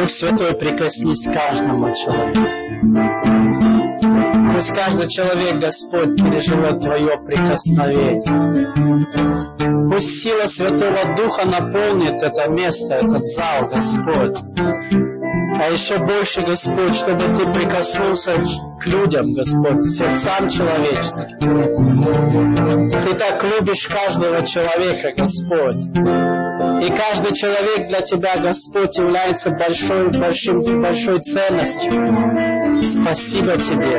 Святой, прикоснись к каждому человеку. Пусть каждый человек, Господь, переживет Твое прикосновение. Пусть сила Святого Духа наполнит это место, этот зал, Господь. А еще больше, Господь, чтобы Ты прикоснулся к людям, Господь, к сердцам человеческим. Ты так любишь каждого человека, Господь. И каждый человек для Тебя, Господь, является большой ценностью. Спасибо Тебе.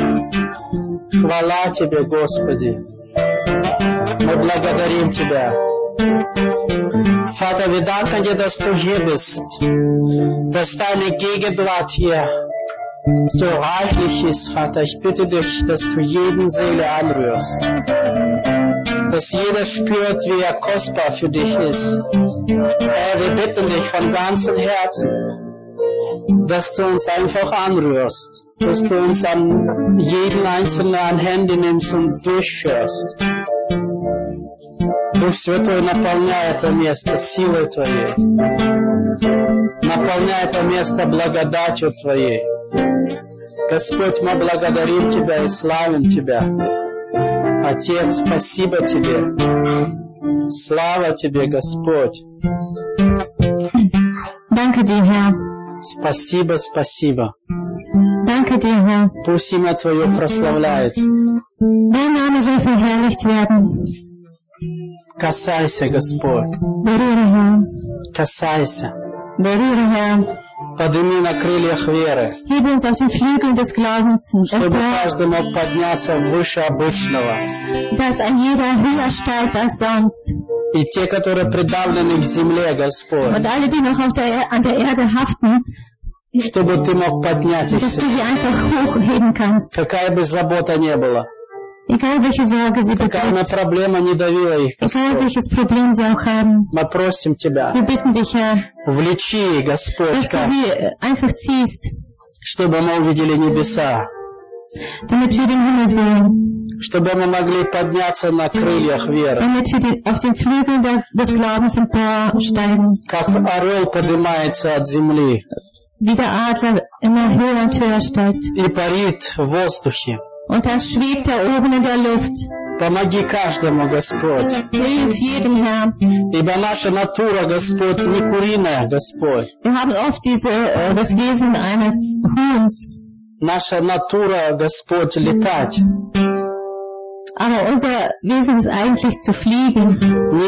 Хвала Тебе, Господи. Мы благодарим Тебя. Vater, wir danken dir, dass du hier bist, dass deine Gegenwart hier so reichlich ist, Vater. Ich bitte dich, dass du jeden Seele anrührst, dass jeder spürt, wie er kostbar für dich ist. Herr, wir bitten dich von ganzem Herzen, dass du uns einfach anrührst, dass du uns an jeden Einzelnen an Hände nimmst und durchführst. Дух Святой, наполняй это место силой Твоей. Наполняй это место благодатью Твоей. Господь, мы благодарим Тебя и славим Тебя. Отец, спасибо Тебе. Слава Тебе, Господь. Danke dir, Herr. Спасибо, спасибо. Danke dir, Herr. Пусть имя Твое прославляется. Dein Name soll verherrlicht werden. Касайся, Господь. Berühre, Herr. Касайся. Berühre, Herr. Подними на крыльях веры, Hebe uns auf den Flügeln des Glaubens чтобы empor, каждый мог подняться выше обычного. dass ein jeder höher steigt als sonst. И те, которые придавлены к земле, Господь, Und alle, die noch an der Erde haften, чтобы Ты мог поднять их, dass du sie einfach hochheben kannst. какая бы забота ни была, Egal welche Sorge sie какая бы bedrückt, проблема не давила их, egal Господь. welches Problem sie auch haben. Мы просим Тебя, Wir bitten dich, Herr, влечи, Господь, dass du sie einfach ziehst, чтобы мы увидели небеса, damit wir den Himmel sehen, чтобы мы могли подняться на крыльях веры, damit wir auf den Flügeln des Glaubens emporsteigen, как орел поднимается от земли wie der Adler immer höher und höher steigt. и парит в воздухе. Und dann schwebt er oben in der Luft. Помоги каждому, Господь, Hilf jedem, Herr. ибо наша натура, Господь, не куриная, Господь. Wir haben oft das Wesen eines Huhns, Наша натура, Господь, летать. aber unser Wesen ist eigentlich zu fliegen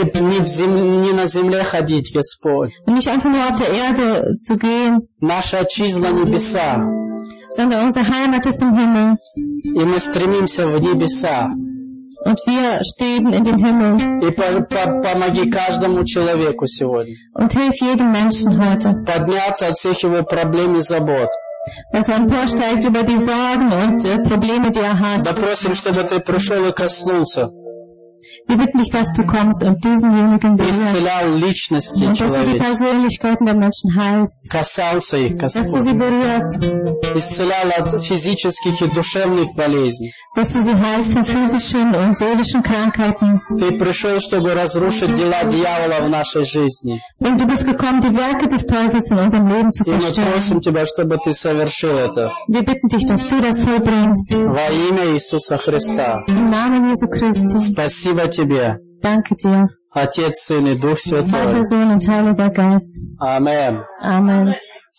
Не на земле ходить, Господь. und nicht einfach nur auf der Erde zu gehen, Наша отчизна небеса, sondern unsere Heimat ist im Himmel и мы стремимся в небеса. und wir streben in den Himmel. И помоги каждому человеку сегодня Und hilf jedem Menschen heute, подняться от всех его проблем и забот. dass er emporsteigt über die Sorgen und Probleme, die er hat. Да просим, чтобы Ты пришел и коснулся, Wir bitten dich, dass du kommst und diesenjenigen berührst исцелял личности und dass du die человеческие, Persönlichkeiten der Menschen heilst, касался их, dass du sie Господь, berührst, исцелял от физических и душевных болезней. dass du sie heilst von physischen und seelischen Krankheiten. Ты пришел, чтобы разрушить дела дьявола в нашей жизни. Denn du bist gekommen, die Werke des Teufels in unserem Leben zu И мы zerstören. просим Тебя, чтобы Ты совершил это Wir bitten dich, dass du das vollbringst. во имя Иисуса Христа. Im Namen Jesu Christi. Спасибо Тебе, Danke dir, Отец, Сын и Дух Святой. Vater, Sohn und Heiliger Geist. Amen. Amen.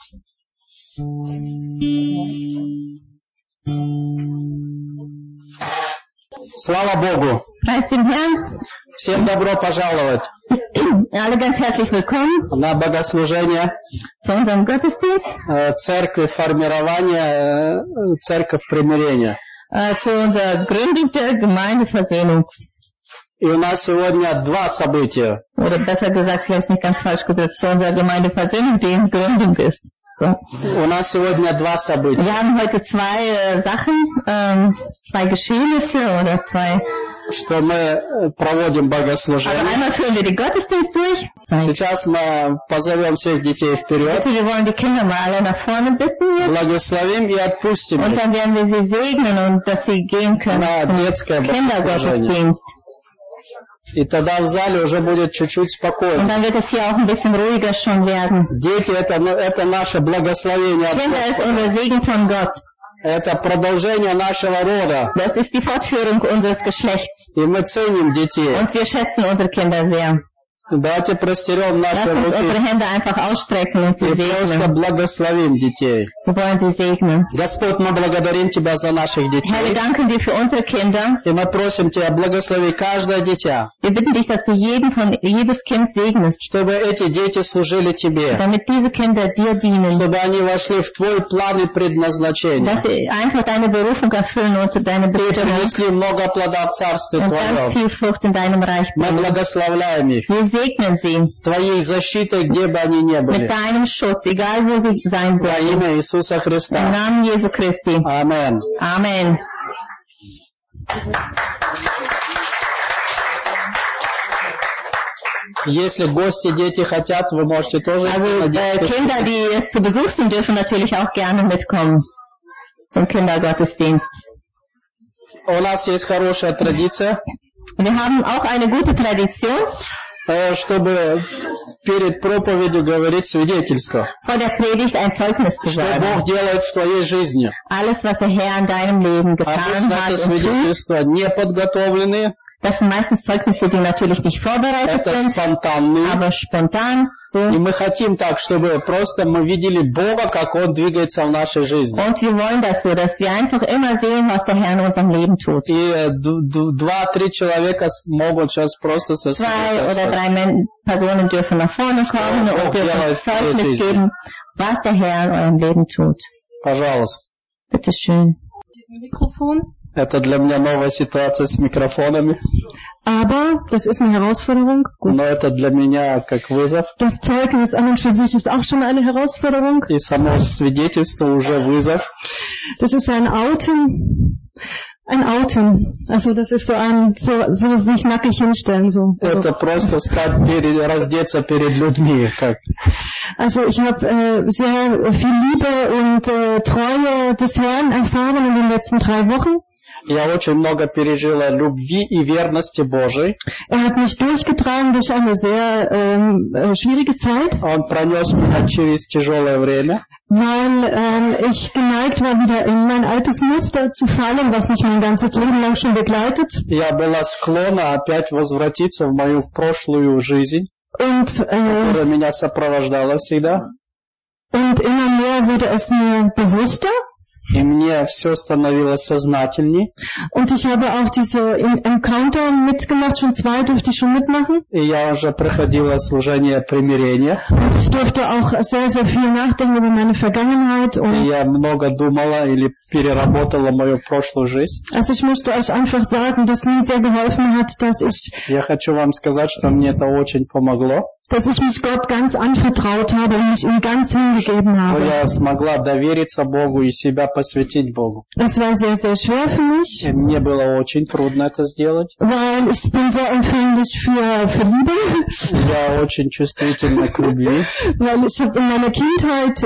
Слава Богу! Preis den Herrn. Всем добро пожаловать Alle ganz herzlich willkommen на богослужение zu unserem Gottesdienst, Церкви формирования, Церковь примирения. zu unserer Gründung der Gemeindeversöhnung. И у нас сегодня два события. Oder besser gesagt, vielleicht nicht ganz falsch gesagt, zu unserer Gemeindeversöhnung, die in Gründung ist. So. У нас сегодня два события. Wir haben heute zwei Sachen, zwei Geschehnisse oder zwei. Что мы проводим Also богослужение. einmal führen wir den Gottesdienst durch. Сейчас мы позовем всех детей вперед, Also wir wollen die Kinder mal alle nach vorne bitten jetzt. благословим и отпустим Und их dann werden wir sie segnen und dass sie gehen können на zum детское богослужение. Kindergottesdienst. И тогда в зале уже будет чуть-чуть Und спокойно. dann wird es hier auch ein bisschen ruhiger schon werden. Дети, это наше благословение от Kinder ist Господа. unser Segen von Gott. Это продолжение нашего рода. Das ist die Fortführung unseres Geschlechts. И мы ценим детей. Und wir schätzen unsere Kinder sehr. Давайте простерем наши Lasst uns руки unsere Hände einfach ausstrecken und sie и просто segnen. благословим детей. Wir wollen sie segnen. Господь, мы благодарим Тебя за наших Herr, wir детей. danken dir für unsere Kinder. И мы просим Тебя, благослови каждое дитя, Wir bitten dich, dass du jedes Kind segnest, чтобы эти дети служили Тебе, damit diese Kinder dir dienen, чтобы они вошли в Твой план и предназначение dass sie einfach deine Berufung erfüllen und deine и Bestimmung принесли много плода в Царстве und ganz Твоем. viel Frucht in deinem Reich Мы bringen. благословляем их Wir segnen sie Твоей защитой, где бы они ни mit были. deinem Schutz, egal wo sie sein Во werden. имя Иисуса Im Христа. Namen Jesu Christi. Amen. Amen. Если гости, дети хотят, вы можете тоже идти Also на детский Kinder, die jetzt zu Besuch sind, dürfen natürlich auch gerne mitkommen zum Kindergottesdienst. У нас есть хорошая традиция, Wir haben auch eine gute Tradition, чтобы перед проповедью говорить свидетельство, vor der Predigt ein Zeugnis zu что sagen. Бог делает в твоей жизни. Alles, was der Herr in deinem Leben getan Обычно это hat und tut, свидетельства не подготовленные, das sind meistens Zeugnisse, die natürlich nicht vorbereitet это sind, спонтанные. aber spontan И so. мы хотим так, чтобы просто мы видели Бога, как Он двигается в нашей жизни. Und wir wollen das so, dass wir einfach immer sehen, was der Herr in unserem Leben tut. И 2-3 человека могут сейчас просто со 2 oder 3 Personen dürfen nach vorne kommen und dürfen Zeugnis geben, was der Herr in eurem Leben tut. Пожалуйста. Bitte schön. Diesem Mikrofon. Это для меня новая ситуация с микрофонами, Aber das ist eine Herausforderung. Gut. но это для меня как вызов. Das Zeugnis an und für sich ist auch schon eine Herausforderung. И само свидетельство уже вызов. Das ist ein Outen. Ein Outen. Also das ist so sich nackig hinstellen. So. Это просто раздеться перед людьми. Как. Also ich habe sehr viel Liebe und Treue des Herrn erfahren in den letzten 3 Wochen. Я очень много пережила любви и верности Божией. Hat mich durchgetragen durch eine sehr schwierige Zeit, Он пронес меня через тяжелое время. weil ich geneigt war, wieder in mein altes Muster zu fallen, was mich mein ganzes Leben lang schon begleitet. Я была склонна опять возвратиться в мою прошлую жизнь, Und которая меня сопровождала всегда. immer mehr wurde es mir bewusster. И мне все становилось сознательней. Und ich habe auch diese Encounter mitgemacht, schon 2 durfte ich schon mitmachen. И я уже проходила служение примирения. Und ich durfte auch sehr, sehr viel nachdenken über meine Vergangenheit. И Und я много думала или переработала мою прошлую жизнь. also ich möchte euch einfach sagen, dass mir sehr geholfen hat, Я хочу вам сказать, что мне это очень помогло. dass ich mich Gott ganz anvertraut habe und mich ihm ganz hingegeben Что habe. я смогла довериться Богу и себя посвятить Богу. Es war sehr, sehr schwer für mich, И мне было очень трудно это сделать. weil ich bin sehr empfänglich für Liebe, Я очень чувствительна к любви. weil ich habe in meiner Kindheit,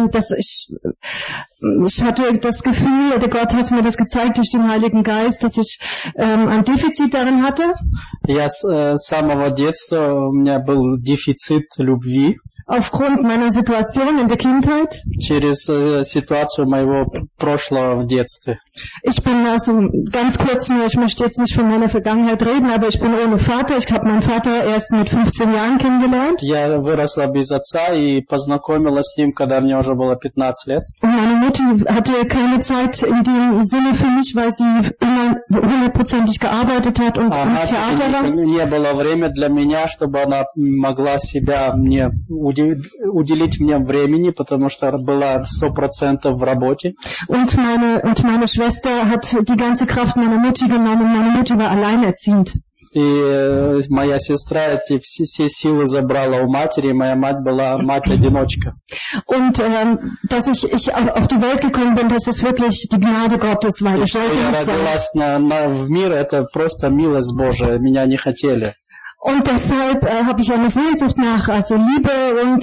ich hatte das Gefühl, oder Gott hat mir das gezeigt durch den Heiligen Geist, dass ich ein Defizit darin hatte. Я с самого детства, у меня был дефицит любви Aufgrund meiner Situation in der Kindheit. через ситуацию моего прошлого в детстве. Ich bin also ganz kurz nur, ich möchte jetzt nicht von meiner Vergangenheit reden, aber ich bin ohne Vater. Ich habe meinen Vater erst mit 15 Jahren kennengelernt. Я выросла без отца и познакомилась с ним, когда мне уже было 15 лет. Und meine Mutti hatte keine Zeit in dem Sinne für mich, weil sie immer 100%ig gearbeitet hat und im Theater war. Не было времени для меня, чтобы она могла себя мне уделить мне времени, потому что была 100% в работе. Und meine Schwester hat die ganze Kraft meiner Mutti genommen. Meine Mutti war alleinerziehend. И моя сестра эти все силы забрала у матери, и моя мать была мать-одиночка. Und dass ich auf die Welt gekommen bin, das ist wirklich die Gnade Gottes, weil ich wollte Я nicht sein. родилась в мир, это просто милость Божия, меня не хотели. Und deshalb habe ich eine Sehnsucht nach, also Liebe und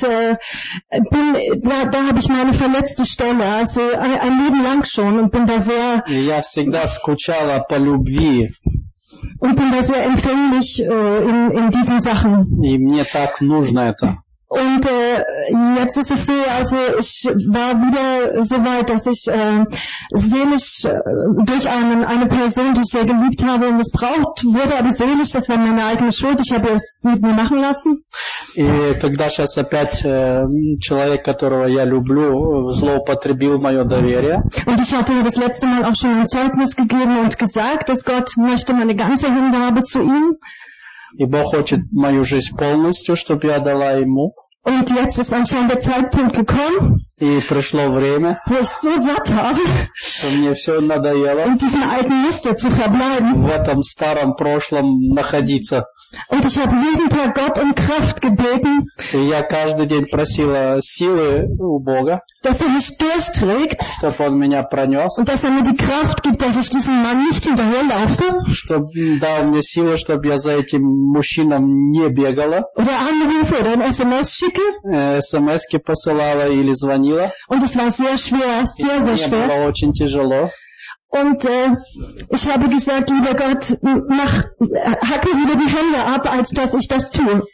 da habe ich meine verletzte Stelle, also ein Leben lang schon und bin da sehr. И я всегда скучала по любви. Und bin da sehr empfänglich in diesen Sachen. И мне так нужно это. Und jetzt ist es so, also ich war wieder so weit, dass ich seelisch durch eine Person, die ich sehr geliebt habe, missbraucht wurde, aber seelisch, das war meine eigene Schuld, ich habe es mit mir machen lassen. И когда сейчас опять человек, которого я люблю, злоупотребил мое доверие. Und ich hatte das letzte Mal auch schon ein Zeugnis gegeben und gesagt, dass Gott möchte meine ganze Hingabe zu ihm. И Бог хочет мою жизнь полностью, чтобы я дала Ему. Und jetzt ist anscheinend der Zeitpunkt gekommen, И пришло время, wo ich so satt habe, что мне все надоело in diesem alten Muster zu verbleiben. в этом старом прошлом находиться. Und ich habe jeden Tag Gott um Kraft gebeten, И я каждый день просила силы у Бога, dass mich durchträgt чтобы Он меня пронес, und dass mir die Kraft gibt, dass ich diesem Mann nicht hinterherlaufe чтобы дал мне силы, чтобы я за этим мужчином не бегала, oder anrufe oder ein SMS schicke. смс-ки посылала или звонила. Und es war sehr schwer, sehr, sehr Мне schwer. было очень тяжело. Und ich habe gesagt, lieber Gott, hacke wieder die Hände ab, als dass ich das tue.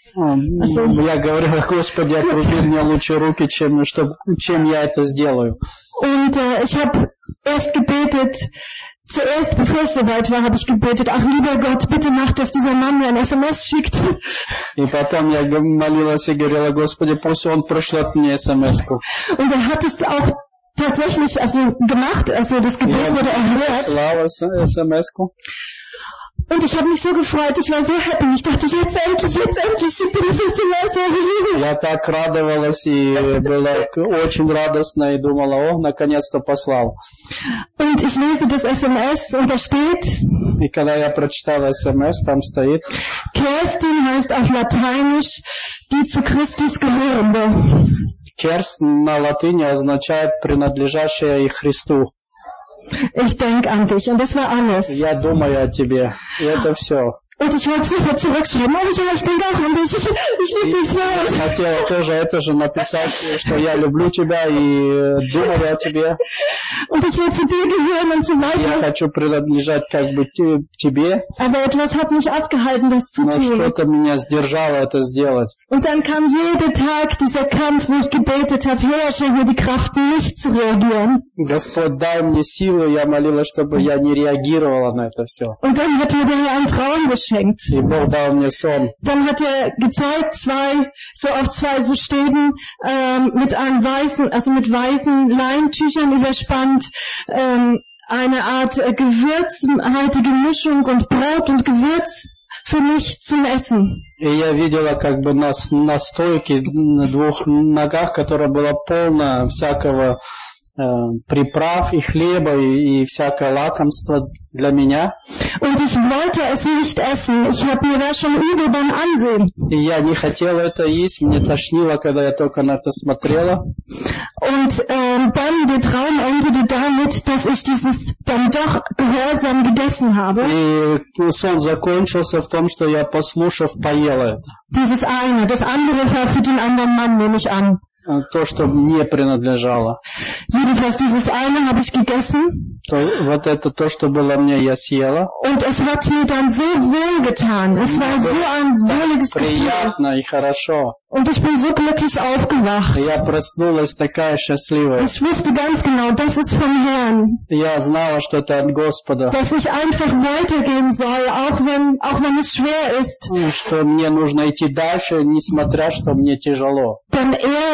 Я говорила, Господи, отруби мне лучше руки, чем я это сделаю. Und ich habe erst gebetet, zuerst, bevor es soweit war, habe ich gebetet, ach lieber Gott, bitte mach, dass dieser Mann mir ein SMS schickt. И потом я молилась и говорила, Господи, пусть он пришлет мне смс-ку. Und hat es auch tatsächlich gemacht, also das Gebet wurde erhört. Слава смс-ку. Und ich habe mich so gefreut, ich war so happy, ich dachte, jetzt endlich schickt er das SMS. Я так радовалась и была очень радостна и думала, наконец-то послал. Und ich lese das SMS und da steht, И когда я прочитала смс, там стоит, Kerstin heißt auf Lateinisch, die zu Christus gehörende. Керст на латыни означает принадлежащая и Христу. Ich denke an dich. Und das war alles. Я думаю о тебе. И это все. Und ich wollte sofort zurückschreiben, ich denke auch an dich, ich liebe dich so. Я хотела тоже это же написать, что я люблю тебя и думаю о тебе. Und ich will zu dir gehören und so weiter. Я хочу принадлежать как бы тебе. Aber etwas hat mich abgehalten, das zu Но tun. что-то меня сдержало это сделать. Und dann kam jeden Tag dieser Kampf, wo ich gebetet habe, Herr, schenk mir die Kraft, nicht zu reagieren. Господь, дай мне силу, я молилась, чтобы я не реагировала на это все. Und dann hat mir der Herr einen Traum geschenkt. И Бог дал мне сон. Dann hat er gezeigt, auf zwei so Stäben mit weißen Leintüchern überspannt, eine Art gewürzhaltige Mischung und Brot und Gewürz für mich zum Essen. И я видела как бы на стойке на двух ногах, которая была полна всякого приправ и хлеба и всякое лакомство для меня. Und ich wollte es nicht essen. Ich habe mir da schon übel beim Ansehen. И я не хотела это есть, мне тошнило, когда я только на это смотрела. Und dann der Traum endete damit, dass ich dieses dann doch gehorsam gegessen habe. И сон закончился в том, что я, послушав, поела это. Dieses eine. Das andere war für den anderen Mann, nehme ich an. То, что мне принадлежало. Jedenfalls dieses eine habe ich gegessen. Вот это то, что было мне, я съела. Und es hat mir dann so wohl getan. Es war so ein wohliges Gefühl. Приятно и хорошо. Und ich bin so glücklich aufgewacht. Я проснулась такая счастливая. Ich wusste ganz genau, das ist vom Herrn. Я знала, что это от Господа. Dass ich einfach weitergehen soll, auch wenn es schwer ist. Что мне нужно идти дальше, несмотря что мне тяжело. Denn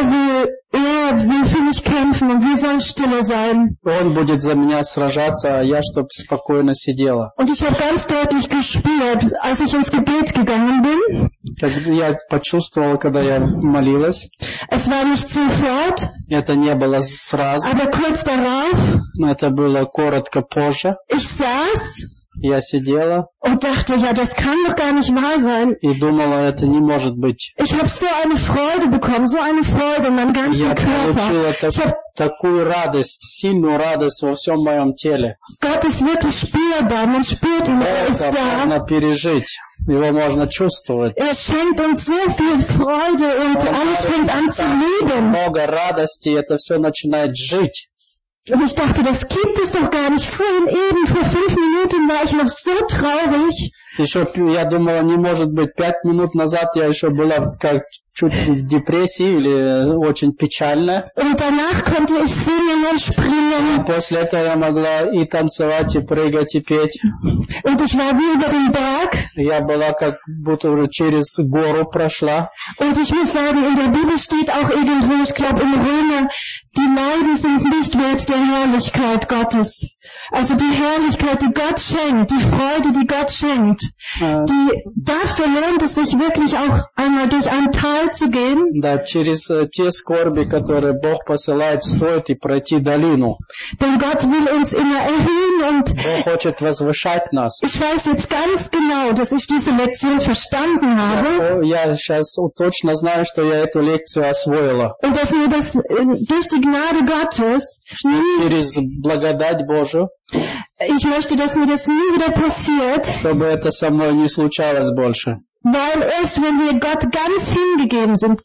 er will für mich kämpfen und wir sollen stille sein. Он будет за меня сражаться, а я чтоб спокойно сидела. Und ich habe ganz deutlich gespürt, als ich ins Gebet gegangen bin. Я почувствовала, когда я молилась. Es war nicht sofort. Это не было сразу. Aber kurz darauf. Но это было коротко позже. Ich saß. Я сидела und dachte, ja, das kann doch gar nicht wahr sein. И думала, это не может быть. Ich habe so eine Freude bekommen, so eine Freude in meinem ganzen Körper. Я получила такую радость, сильную радость во всем моем теле. Gott ist wirklich spürbar, man spürt ihn, ist da. Это можно пережить, его можно чувствовать. Schenkt uns so viel Freude und alles fängt an zu leben. Много радости, это все начинает жить. Und ich dachte, das gibt es doch gar nicht. Vorhin eben, vor 5 Minuten war ich noch so traurig. Еще, я думала, не может быть, 5 минут назад я еще была как чуть в депрессии или очень печально. Und danach konnte ich singen und springen. После этого я могла и танцевать, и прыгать, и петь. Und ich war wie über den Berg. Я была как будто уже через гору прошла. Und ich muss sagen, in der Bibel steht auch irgendwo, ich glaube im Römer, die Leiden sind nicht wert der Herrlichkeit Gottes. Also die Herrlichkeit, die Gott schenkt, die Freude, die Gott schenkt, dafür lohnt es sich wirklich auch einmal durch ein Tal zu gehen. Да, через те скорби, которые Бог посылает, стоит и пройти долину. Denn Gott will uns immer erhöhen und Бог хочет возвышать нас. ich weiß jetzt ganz genau, dass ich diese Lektion verstanden habe. Я сейчас точно знаю, что я эту лекцию освоила. Und dass mir das durch die Gnade Gottes Через благодать Божию. Ich möchte, dass mir das nie wieder passiert. Чтобы это со мной не случалось больше. Weil erst wenn wir Gott ganz hingegeben sind,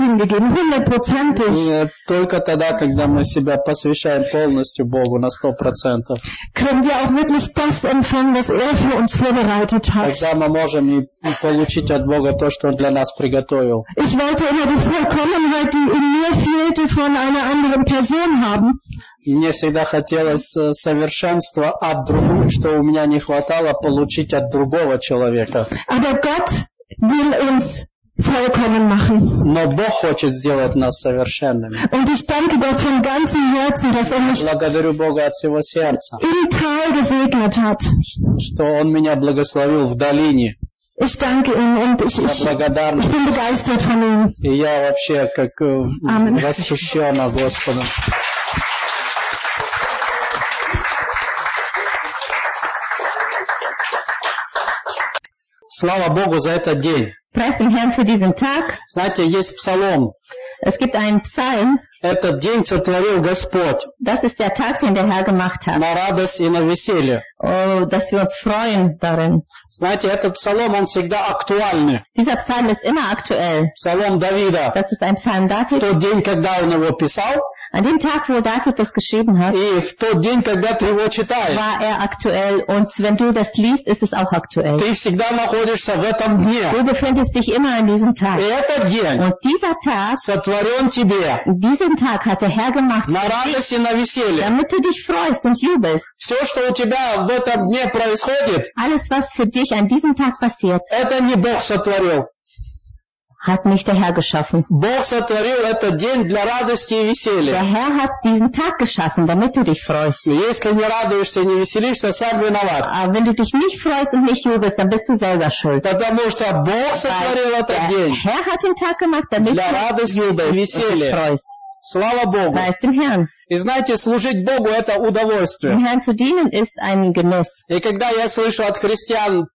100%, только тогда, когда мы себя посвящаем полностью Богу на 100%, können wir auch wirklich das empfangen, was er für uns vorbereitet hat. Тогда мы можем и получить от Бога то, что Он для нас приготовил. Ich wollte immer die Vollkommenheit, die in mir fehlte, von einer anderen Person haben. Мне всегда хотелось совершенства от другого, что у меня не хватало получить от другого человека. Aber Gott will uns vollkommen machen. Но Бог хочет сделать нас совершенными. Und ich danke Gott von ganzem Herzen, dass er mich Благодарю Бога от всего сердца, im Tal gesegnet hat. что Он меня благословил в долине. Ich danke ihm und ich bin begeistert von ihm. И я вообще как восхищена Господом. Слава Богу за этот день. Preis den Herrn für diesen Tag. Знаете, есть псалом. Es gibt einen Psalm. Этот день сотворил Господь. Das ist der Tag, den der Herr gemacht hat. На радость и на веселье. Oh, dass wir uns freuen darin. Знаете, этот псалом, он всегда актуальный. Dieser Psalm ist immer aktuell. Псалом Давида. Das ist ein Psalm Davids. В тот день, когда он его писал. An dem Tag, wo David das geschrieben hat, и в тот день, когда ты его читаешь, war er aktuell. Und wenn du das liest, ist es auch aktuell. Ты всегда находишься в этом дне. Du befindest dich immer an diesem Tag. И этот день und dieser Tag, сотворен тебе. Diesen Tag hat der Herr gemacht, на радость и на веселье. Damit du dich freust und jubelst. Все, что у тебя в этом дне происходит, alles, was für dich an diesem Tag passiert, это не Бог сотворил. Hat nicht der Herr geschaffen. Бог сотворил этот день для радости и веселья. Der Herr hat diesen Tag geschaffen, damit du dich freust. Если не радуешься и не веселишься, сам виноват. Aber wenn du dich nicht freust und nicht jubelst, dann bist du selber schuld. Потому что Бог сотворил этот день. Der Herr hat den Tag gemacht, damit для радости и веселья. Freust. Слава Богу. Preis dem Herrn. И знаете, служить Богу это удовольствие. Dem Herrn zu dienen ist ein Genuss. И когда я слышу от христиан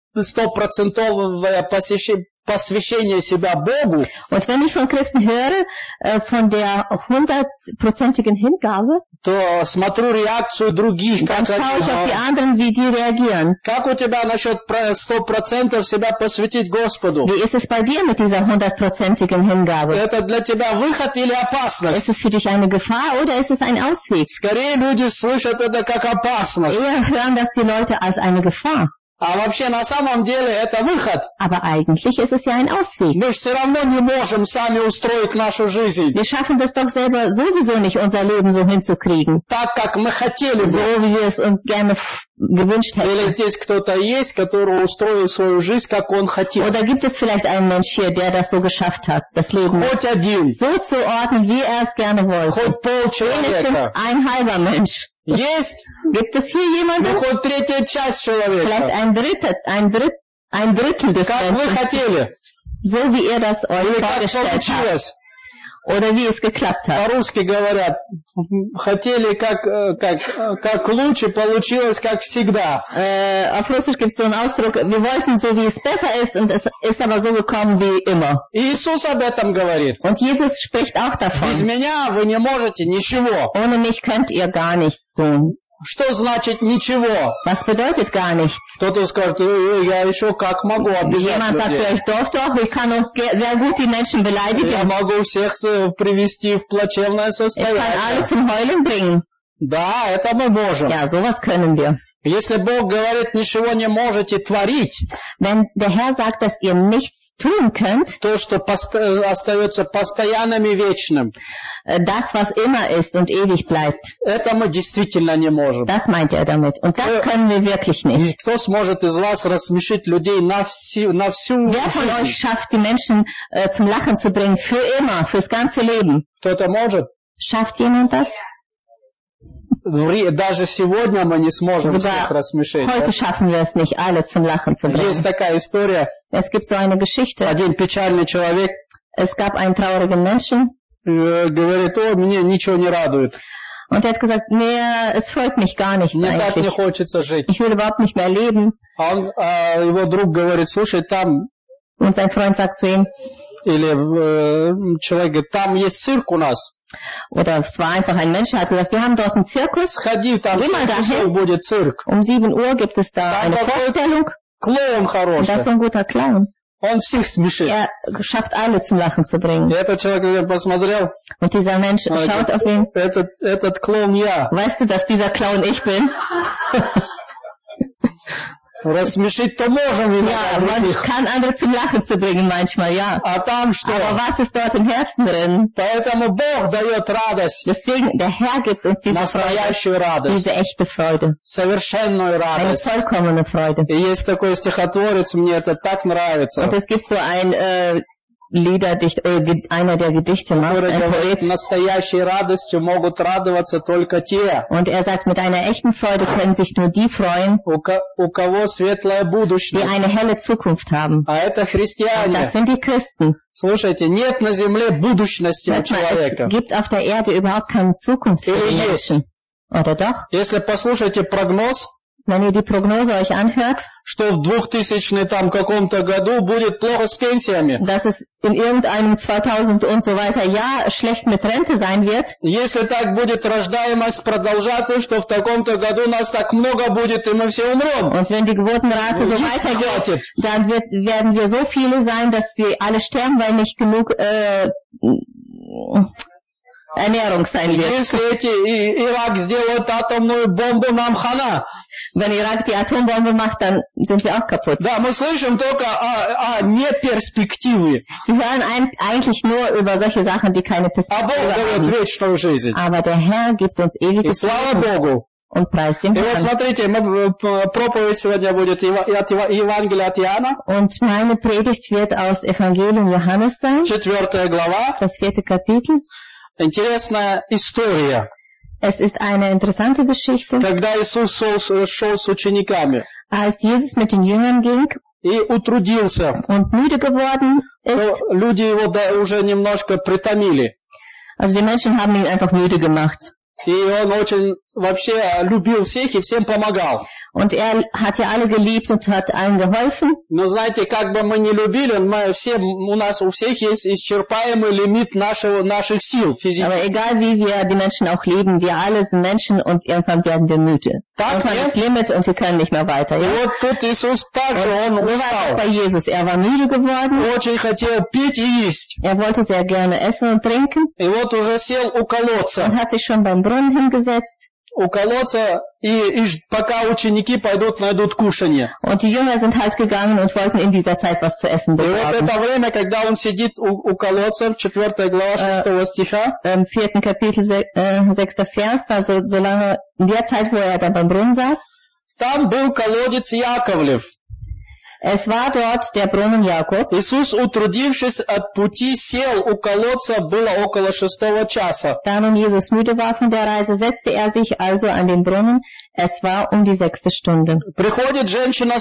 100% посвящение себя Богу, und wenn ich von Christen höre, von der 100%igen Hingabe, то смотрю реакцию других, dann schaue ich auf die anderen, wie die reagieren. Как у тебя насчет 100% себя посвятить Господу? Wie ist es bei dir mit dieser 100%igen Hingabe? Это для тебя выход или опасность? Ist es für dich eine Gefahr oder ist es ein Ausweg? Скорее люди слышат это как опасность. Eher hören das die Leute als eine Gefahr. А вообще на самом деле это выход. Aber eigentlich ist es ja ein Ausweg. Мы все равно не можем сами устроить нашу жизнь. Wir schaffen das doch selber sowieso nicht, unser Leben so hinzukriegen. Так, как мы хотели бы. So wie wir es uns gerne gewünscht hätten. Или здесь кто-то есть, который устроил свою жизнь, как он хотел. Oder gibt es vielleicht einen Mensch hier, der das so geschafft hat, das Leben Хоть один. so zu ordnen, wie er es gerne wollte. Хоть полчеловека. Ein halber Mensch. Есть? Gibt es hier jemanden? Ну, хоть третья часть человека. Vielleicht ein Drittel des Как Menschen. вы хотели. So wie ihr das euch vorgestellt habt. Oder wie es geklappt hat. По-русски говорят, хотели как лучше, получилось как всегда. Auf Russisch gibt es so einen Ausdruck, wir wollten so, wie es besser ist, und es ist aber so gekommen wie immer. Иисус об этом говорит. Und Jesus spricht auch davon. Без меня вы не можете ничего. Ohne mich könnt ihr gar nichts tun. Что значит ничего? Was bedeutet gar nichts? Кто-то скажет, я еще как могу обижать Jemand sagt людей. vielleicht, doch, ich kann auch sehr gut die Menschen beleidigen. Я могу всех привести в плачевное Ich kann alle состояние. zum Heulen bringen. Да, это мы можем. Ja, sowas können wir. Если Бог говорит, ничего не можете творить, Wenn der Herr sagt, dass ihr nichts tun könnt, то, что остается постоянным и вечным, das, was immer ist und ewig bleibt, это мы действительно не можем. das meint er damit. Und das können wir wirklich nicht. И кто сможет из вас рассмешить людей на всю Wer von euch жизнь? schafft, die Menschen zum Lachen zu bringen, für immer, fürs ganze Leben? Кто-то может? Schafft jemand das? Даже сегодня мы не сможем Sogar всех рассмешить. heute schaffen wir es nicht, alle zum Lachen zu bringen. Есть такая история. Es gibt so eine Geschichte. Один печальный человек Es gab einen traurigen Menschen говорит, о, мне ничего не радует. und er hat gesagt, nee, es freut mich gar nicht Мне так не eigentlich. хочется жить. Ich will überhaupt nicht mehr leben. Его друг говорит, слушай, там, Und sein Freund sagt zu ihm, или человек говорит, там есть цирк у нас. oder es war einfach ein Mensch, der hat gesagt, wir haben dort einen Zirkus. Сходи, там Geh mal dahin. будет цирк. Um 7 Uhr gibt es da eine Vorstellung. Клоун Und das ist хороший. so ein guter Clown. Он всех смешит. Er schafft alle zum Lachen zu bringen. И этот человек посмотрел, Und dieser Mensch schaut auf ihn. этот клоун я. Weißt du, dass dieser Clown ich bin? Рассмешить-то можем Ja, иногда man других. kann andere zum Lachen zu bringen manchmal, ja. А там что? Aber was ist dort im Herzen drin? Поэтому Бог дает радость, Deswegen, der Herr gibt uns diese Freude, настоящую радость, diese echte Freude. совершенную Eine радость. vollkommene Freude. И есть такой стихотворец, мне это так нравится, Und es gibt so ein Liederdicht, einer, der Gedichte macht, который ein говорит, Poet. настоящей радостью могут радоваться только те, Und er sagt, mit einer echten Freude können sich nur die freuen, у кого светлое die будущее. eine helle Zukunft haben. А это Und христиане. das sind die Christen. Слушайте, нет на земле будущности у Hört mal, es человека. gibt auf der Erde überhaupt keine Zukunft für die Menschen. Oder doch? Если послушаете прогноз, Wenn ihr die Prognose euch anhört, что в 2000 там каком-то году будет плохо с пенсиями. dass es in irgendeinem 2000 und so weiter Jahr schlecht mit Rente sein wird, Если так будет рождаемость продолжаться, что в таком-то году нас так много будет, и мы все умрем. und wenn die Geburtenrate so Jetzt weitergeht, хватит. dann werden wir so viele sein, dass wir alle sterben, weil nicht genug Ernährung sein wird. Если Ирак сделает атомную бомбу, нам хана. Wenn Irak die Atombombe macht, dann sind wir auch kaputt. Да, мы слышим только о неперспективе. Wir hören eigentlich nur über solche Sachen, die keine А Бог Perspektive дает haben. вечную жизнь. Aber der Herr gibt uns И ewige слава Zukunft Богу. und preist den И вот Herrn. смотрите, проповедь сегодня будет Евангелие от Иоанна, Und meine Predigt wird aus Evangelium Johannes sein, 4 глава. das 4. Kapitel. Интересная история. Es ist eine interessante Geschichte. Когда Иисус шел с учениками Als Jesus mit den Jüngern ging и утрудился, und müde geworden то ist, люди его уже немножко притомили. also die Menschen haben ihn einfach müde gemacht. И он очень вообще любил всех и всем помогал. Und er hat ja alle geliebt und hat allen geholfen. Но знаете, как бы мы ни любили, у нас у всех есть исчерпаемый лимит наших сил Aber физических. egal wie wir die Menschen auch lieben, wir alle sind Menschen und irgendwann werden wir müde. Так, Irgendwann нет? ist Limit und wir können nicht mehr weiter. И Ja? вот тут Иисус также, он So war es auch bei устал. Jesus. Er war müde geworden. Очень хотел пить и есть. Er wollte sehr gerne essen und trinken И вот уже сел у колодца. und hat sich schon beim Brunnen hingesetzt. У колодца, и пока ученики пойдут, найдут кушанье. Und die Jünger sind halt gegangen und wollten in dieser Zeit was zu essen И вот bekommen. это время, когда он сидит у колодца, 4 глава 6 стиха, Im 4. Kapitel, 6. Vers, also solange in der Zeit, wo er da beim Brunnen saß, там был колодец Яковлев. es war dort der Brunnen Jakob. Иисус, утрудившись от пути, сел у колодца, было около 6 часа. Da nun Jesus müde war von der Reise, setzte er sich also an den Brunnen. Es war um die 6. Stunde. Приходит женщина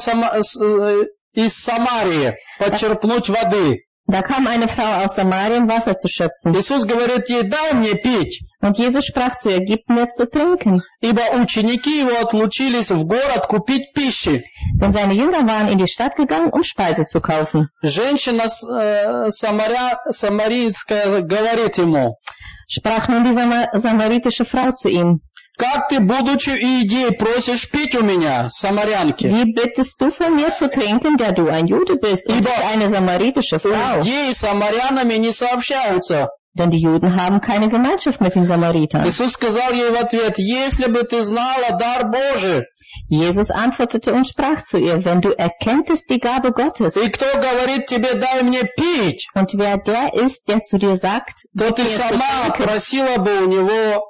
из Самарии почерпнуть воды. Da kam eine Frau aus Samarien, Wasser zu schöpfen. Иисус говорит ей, дай мне пить. Und Jesus sprach zu ihr, gib mir zu trinken. Ибо ученики его отлучились в город купить пищи. Denn seine Jünger waren in die Stadt gegangen, um Speise zu kaufen. Женщина самарийская говорит ему, Sprach nun die samaritische Frau zu ihm, как ты, будучи иудей, просишь пить у меня, самарянки? wie bittest du von mir zu trinken, der du ein Jude bist und ich eine samaritische Frau? Иудеи с самарянами не сообщаются. Denn die Juden haben keine Gemeinschaft mit den Samaritern. Иисус сказал ей в ответ: если бы ты знала дар Божий. Jesus antwortete und sprach zu ihr: Wenn du erkenntest die Gabe Gottes. И кто говорит тебе: дай мне пить? Und wer der ist, der zu dir sagt, то ты сама просила бы у него.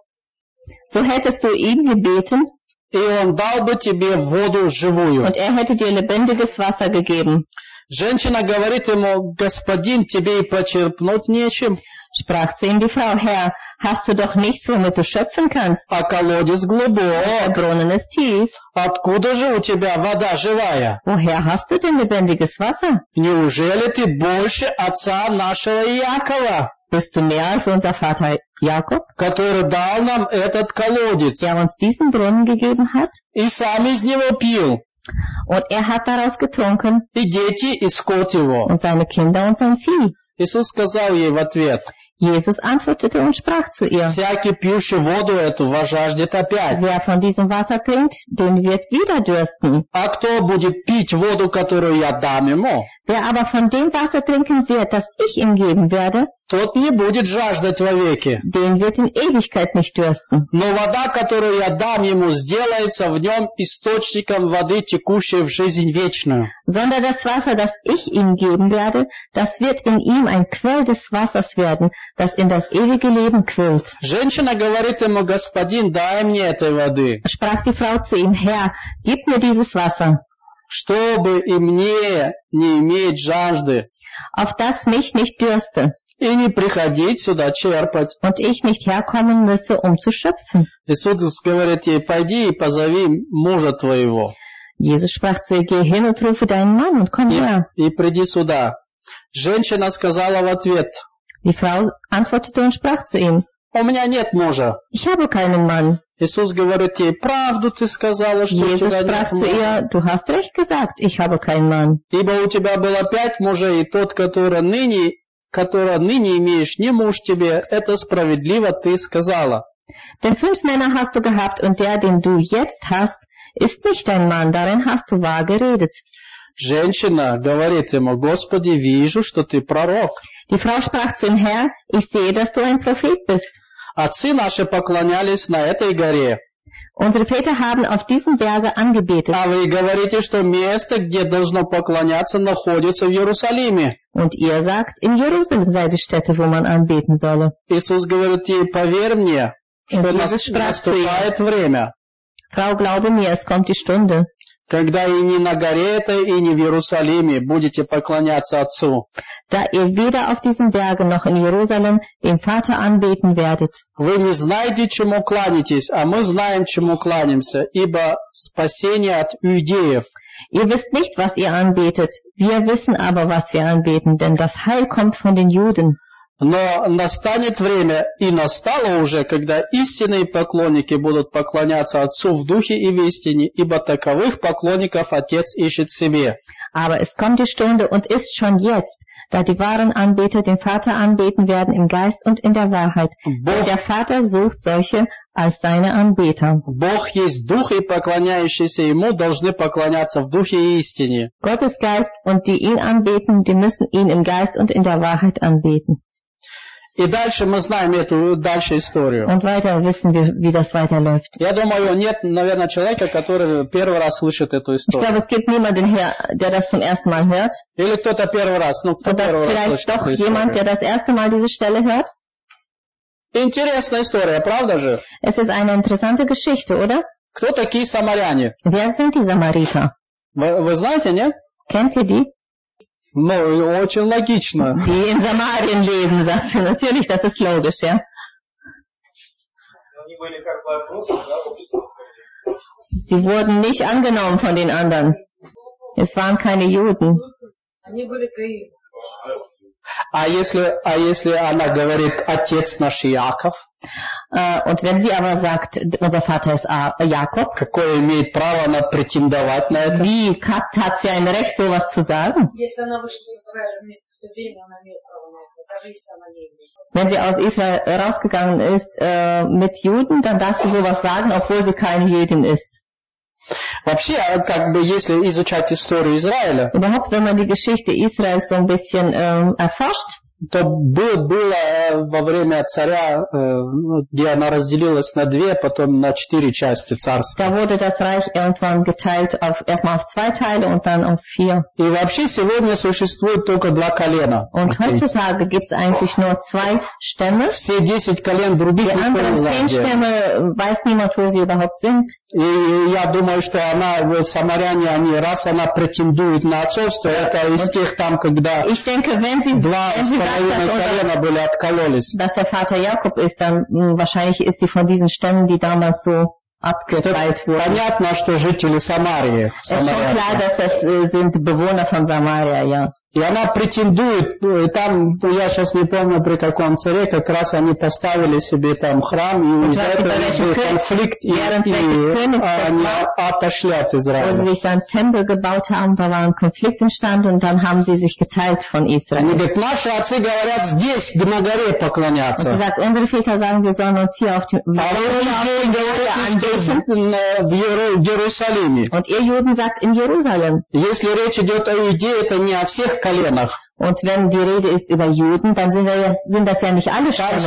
So hättest du ihn gebeten. И он дал бы тебе воду живую. Und hätte dir lebendiges Wasser gegeben. Женщина говорит ему: господин, тебе и почерпнуть нечем. Sprach zu ihm die Frau: Herr, hast du doch nichts, womit du schöpfen kannst? А колодец глубок. Der Brunnen ist tief. Откуда же у тебя вода живая? Woher hast du denn lebendiges Wasser? Неужели ты больше отца нашего Иакова? Bist du mehr als unser Vater Jakob, который дал нам этот колодец, der uns diesen Brunnen gegeben hat? И сам из него пил. Und hat daraus getrunken. И дети, и скот его. Und seine Kinder und sein Vieh. Иисус сказал ей в ответ: Jesus antwortete und sprach zu ihr: всякий пьющий воду эту возжаждет опять. Wer von diesem Wasser trinkt, den wird wieder dürsten. А кто будет пить воду, которую я дам ему? Wer aber von dem Wasser trinken wird, das ich ihm geben werde, тот не будет жаждать вовеки. Den wird in Ewigkeit nicht dürsten. Но вода, которую я дам ему, сделается в нем источником воды, текущей в жизнь вечную. Sondern das Wasser, das ich ihm geben werde, das wird in ihm ein Quell des Wassers werden, das in das ewige Leben quillt. Женщина говорит ему: господин, дай мне этой воды. Sprach die Frau zu ihm: Herr, gib mir dieses Wasser. Чтобы и мне не иметь жажды. Auf das mich nicht dürste. И не приходить сюда черпать. Und ich nicht herkommen müsse, zu schöpfen. Иисус говорит ей: пойди и позови мужа твоего. Jesus sprach zu ihr: Geh hin und rufe deinen Mann und komm her. И приди сюда. Женщина сказала в ответ: Die Frau antwortete und sprach zu ihm: у меня нет мужа. Ich habe keinen Mann. Иисус говорит ей: правду ты сказала, что Jesus у тебя sprach нет zu ihr: Du hast recht gesagt, ich habe keinen Mann. Ибо у тебя было 5 мужей, и тот, который ныне имеешь, не муж тебе, это справедливо ты сказала. Denn 5 Männer hast du gehabt, und der, den du jetzt hast, ist nicht dein Mann, darin hast du wahr geredet. Женщина говорит ему: Господи, вижу, что ты пророк. Die Frau sprach zu ihm: Herr, ich sehe, dass du ein Prophet bist. Отцы наши поклонялись на этой горе. Unsere Väter haben auf diesem Berge angebetet. А вы говорите, что место, где должно поклоняться, находится в Иерусалиме. Und ihr sagt, in Jerusalem sei die Stätte, wo man anbeten solle. Иисус говорит ей: поверь мне, что наступает время. Frau, glaube mir, es kommt die Stunde. Когда и не на горе этой, и не в Иерусалиме будете поклоняться Отцу. Da ihr weder auf diesem Berge noch in Jerusalem den Vater anbeten werdet. Вы не знаете, чему кланяетесь, а мы знаем, чему кланяемся, ибо спасение от иудеев. Ihr wisst nicht, was ihr anbetet. Wir wissen aber, was wir anbeten, denn das Heil kommt von den Juden. Но настанет время, и настало уже, когда истинные поклонники будут поклоняться Отцу в духе и в истине, ибо таковых поклонников Отец ищет себе. Aber es kommt die Stunde und ist schon jetzt, da die wahren Anbeter den Vater anbeten werden im Geist und in der Wahrheit. Denn der Vater sucht solche als seine Anbeter. Бог есть Дух, и поклоняющиеся Ему должны поклоняться в духе и истине. Gott ist Geist, und die ihn anbeten, die müssen ihn im Geist und in der Wahrheit anbeten. И дальше мы знаем эту историю. Und weiter wissen wir, wie das weiterläuft. Я думаю, нет, наверное, человека, который первый раз слышит эту историю. Ich glaube, es gibt niemanden hier, der das zum ersten Mal hört. Или кто-то первый раз, кто первый раз слышит vielleicht doch эту историю. Jemand, der das erste Mal diese Stelle hört. Интересная история, правда же? Es ist eine interessante Geschichte, oder? Кто такие самаряне? Wer sind die Samariter? Вы знаете, нет? Kennt ihr die? Ну, очень логично. Die in Samarien leben, sagt sie. Natürlich, das ist logisch, ja. Sie wurden nicht angenommen von den anderen. Es waren keine Juden. А если она говорит: Отец наш Иаков? Und wenn sie aber sagt, unser Vater ist Jakob, какое имеет право она претендовать на это? Wie hat sie ein Recht, sowas zu sagen? Wenn sie aus Israel rausgegangen ist mit Juden, dann darf sie sowas sagen, obwohl sie keine Jüdin ist. Вообще, как бы, если изучать историю Израиля, Überhaupt, wenn man die Geschichte Israels so ein bisschen erforscht, то было во время царя, где она разделилась на две, потом на 4 части царства. Da wurde das Reich irgendwann geteilt erstmal auf 2 Teile und dann auf 4. И вообще сегодня существует только 2 колена. Und heutzutage gibt es eigentlich nur 2 Stämme. Все 10 колен других Die anderen 10 Stämme weiß niemand, wo sie überhaupt sind. И я думаю, что самаряне, она претендует на отцовство, это из тех там, когда ich denke, wenn sie dass der Vater Jakob ist, dann wahrscheinlich ist sie von diesen Stämmen, die damals so abgeteilt wurden. Понятно, что жители Самарии. Es ist schon klar, dass das sind Bewohner von Samaria, ja. И она претендует, там, я сейчас не помню при каком царе, как раз они поставили себе там храм, и из-за этого был конфликт, и они отошли от Израиля. Wo sie sich dann Tempel gebaut haben, da war ein Konflikt entstanden und dann haben sie sich geteilt von Israel. Они говорят, наши отцы говорят, здесь на горе поклоняться. Und sie sagt, unsere Väter sagen, wir sollen uns hier auf dem в Иерусалиме. Und ihr Juden sagt in Jerusalem. Если речь идет о Иудее, это не о всех коленах. Und wenn die Rede ist über Juden, dann sind das ja nicht alle Stämme.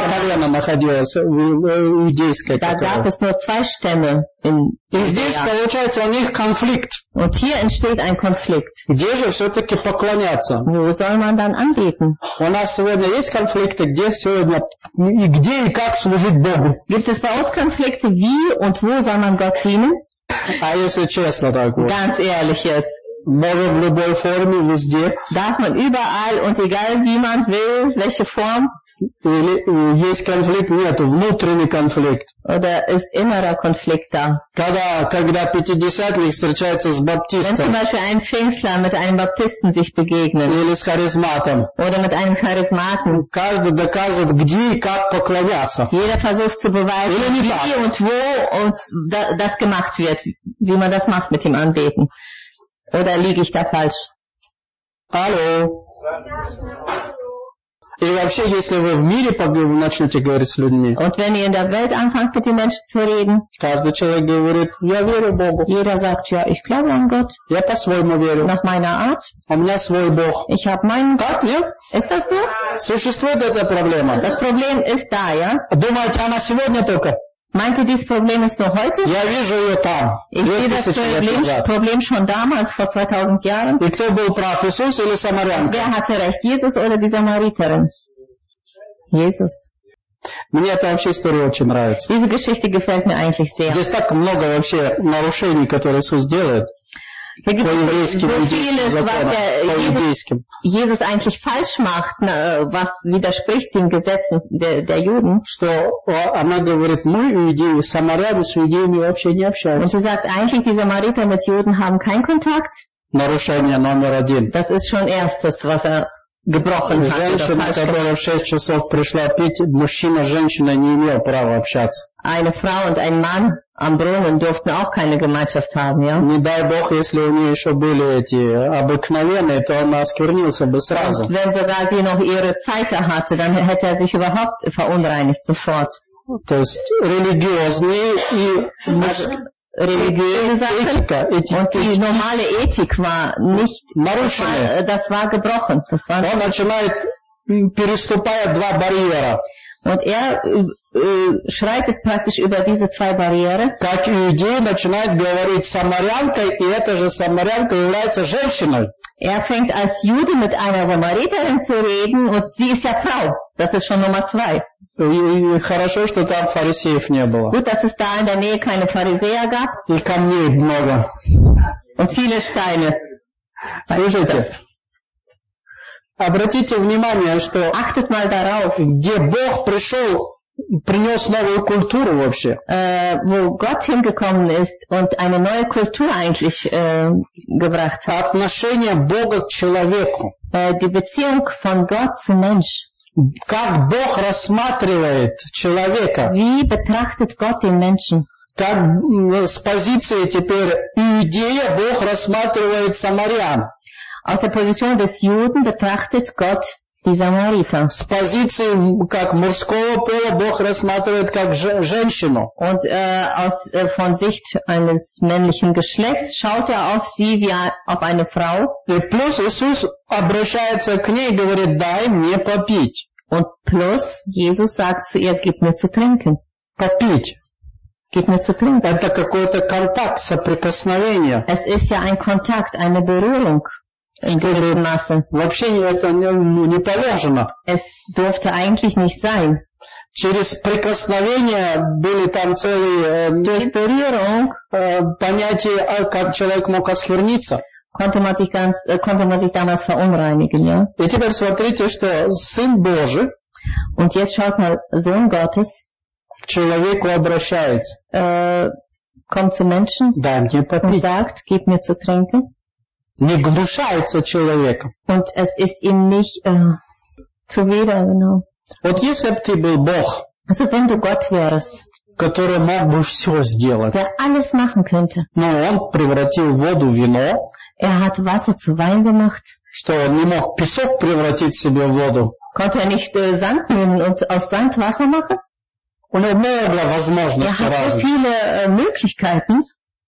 Da gab es nur 2 Stämme in здесь получается у них конфликт. Und hier entsteht ein Konflikt. Где же все-таки поклоняться? Wo soll man dann anbeten? У нас сегодня есть конфликты, где сегодня и где и как служить Богу. Gibt es bei uns Konflikte, wie und wo soll man Gott dienen? А если честно так вот? Ganz ehrlich jetzt. Можно в любой форме, везде. Darf man überall und egal wie man will, welche Form? Или есть конфликт? Нет, внутренний конфликт. Oder ist innerer Konflikt da? Когда пятидесятник встречается с баптистом. Wenn zum Beispiel ein Pfingstler mit einem Baptisten sich begegnen. Или с харизматом. Oder mit einem Charismaten. Каждый доказывает, где и как поклоняться. Jeder versucht zu beweisen, wie und wo und das gemacht wird. Wie man das macht mit dem Anbeten. Oder liege ich da falsch? Hallo. И вообще, если вы в мире начнете говорить с людьми, und wenn ihr in der Welt anfangt mit den Menschen zu reden, каждый человек говорит, я верю Богу. Jeder sagt, ja, ich glaube an Gott. Я по-своему верю. Nach meiner Art. У меня свой Бог. Ich habe meinen Gott. Нет? Ist das so? Существует эта проблема. Das Problem ist da, ja? Думаете, она сегодня только? Meint ihr, dieses Problem ist nur heute? Я вижу ее там. Ich sehe das Problem schon damals, vor 2000 Jahren. И кто был прав, Иисус или самарянка? Wer hatte recht, Jesus oder die Samariterin? Jesus. Мне эта вообще история очень нравится. Diese Geschichte gefällt mir eigentlich sehr. Здесь так много вообще нарушений, которые Иисус делает. Hier gibt es so vieles, was Jesus eigentlich falsch macht, was widerspricht den Gesetzen der Juden. Что она говорит, мы иудеи, самаряне с иудеями вообще не общаются. Und sie sagt eigentlich, die Samariter mit Juden haben keinen Kontakt. Нарушение номер 1. Das ist schon erstes, was gebrochen hat. Женщина, которая в 6 часов пришла пить, мужчина, женщина не имел права общаться. Eine Frau und ein Mann am Brunnen durften auch keine Gemeinschaft haben, ja? Не дай Бог, если у нее еще были эти обыкновенные, то он осквернился бы сразу. Und wenn sogar sie noch ihre Zeit hatte, dann hätte er sich überhaupt verunreinigt sofort. То есть религиозные и religiöse Sachen und die normale Ethik war nicht, das war gebrochen. Das war Он начинает, переступая 2 барьера. Und er schreitet praktisch über diese 2 Barriere. Как иудей начинает говорить самарянкой, и эта же самарянка является женщиной. Er fängt als Jude mit einer Samariterin zu reden und sie ist ja Frau. Das ist schon Nummer 2. И хорошо, что там фарисеев не было. Gut, dass es da in der Nähe keine Pharisäer gab. И камней много. Und viele Steine. Слушайте. Обратите внимание, что Achtet mal darauf, где Бог пришел, принес новую культуру вообще. Wo Gott hingekommen ist und eine neue Kultur eigentlich gebracht hat. Отношение Бога к человеку. Die Beziehung von Gott zum Mensch. Как Бог рассматривает человека. Wie betrachtet Gott den Menschen? Как с позиции теперь иудея Бог рассматривает самарян. Aus der Position des Juden betrachtet Gott die Samariter. С позиции как мужского пола Бог рассматривает как женщину. Und von Sicht eines männlichen Geschlechts schaut auf sie wie auf eine Frau. И плюс Иисус обращается к ней и говорит: дай мне попить. Und plus Jesus sagt zu ihr, gib mir zu trinken. Попить. Gib mir zu trinken. Это какой-то контакт, соприкосновение. Es ist ja ein Kontakt, eine Berührung. In gewissem Maße. Вообще это не положено. Es durfte eigentlich nicht sein. Через прикосновение были там целые Durch Berührung понятия, как человек мог оскверниться. konnte man sich damals verunreinigen, ja. И теперь смотрите, что Сын Божий Und jetzt schaut mal, Sohn Gottes к человеку обращается. Kommt zu Menschen Дай мне und попить. sagt, gib mir zu trinken. Не гнушается человеком. Und es ist ihm nicht zuwider, genau. Вот если бы ты был Бог, Also wenn du Gott wärst, который мог бы все сделать, der alles machen könnte. но он превратил воду в вино, Hat Wasser zu Wein gemacht. что он не мог песок превратить себе в воду. Konnte nicht Sand nehmen und aus Sand Wasser machen? У него много возможностей Hat so разных. viele Möglichkeiten.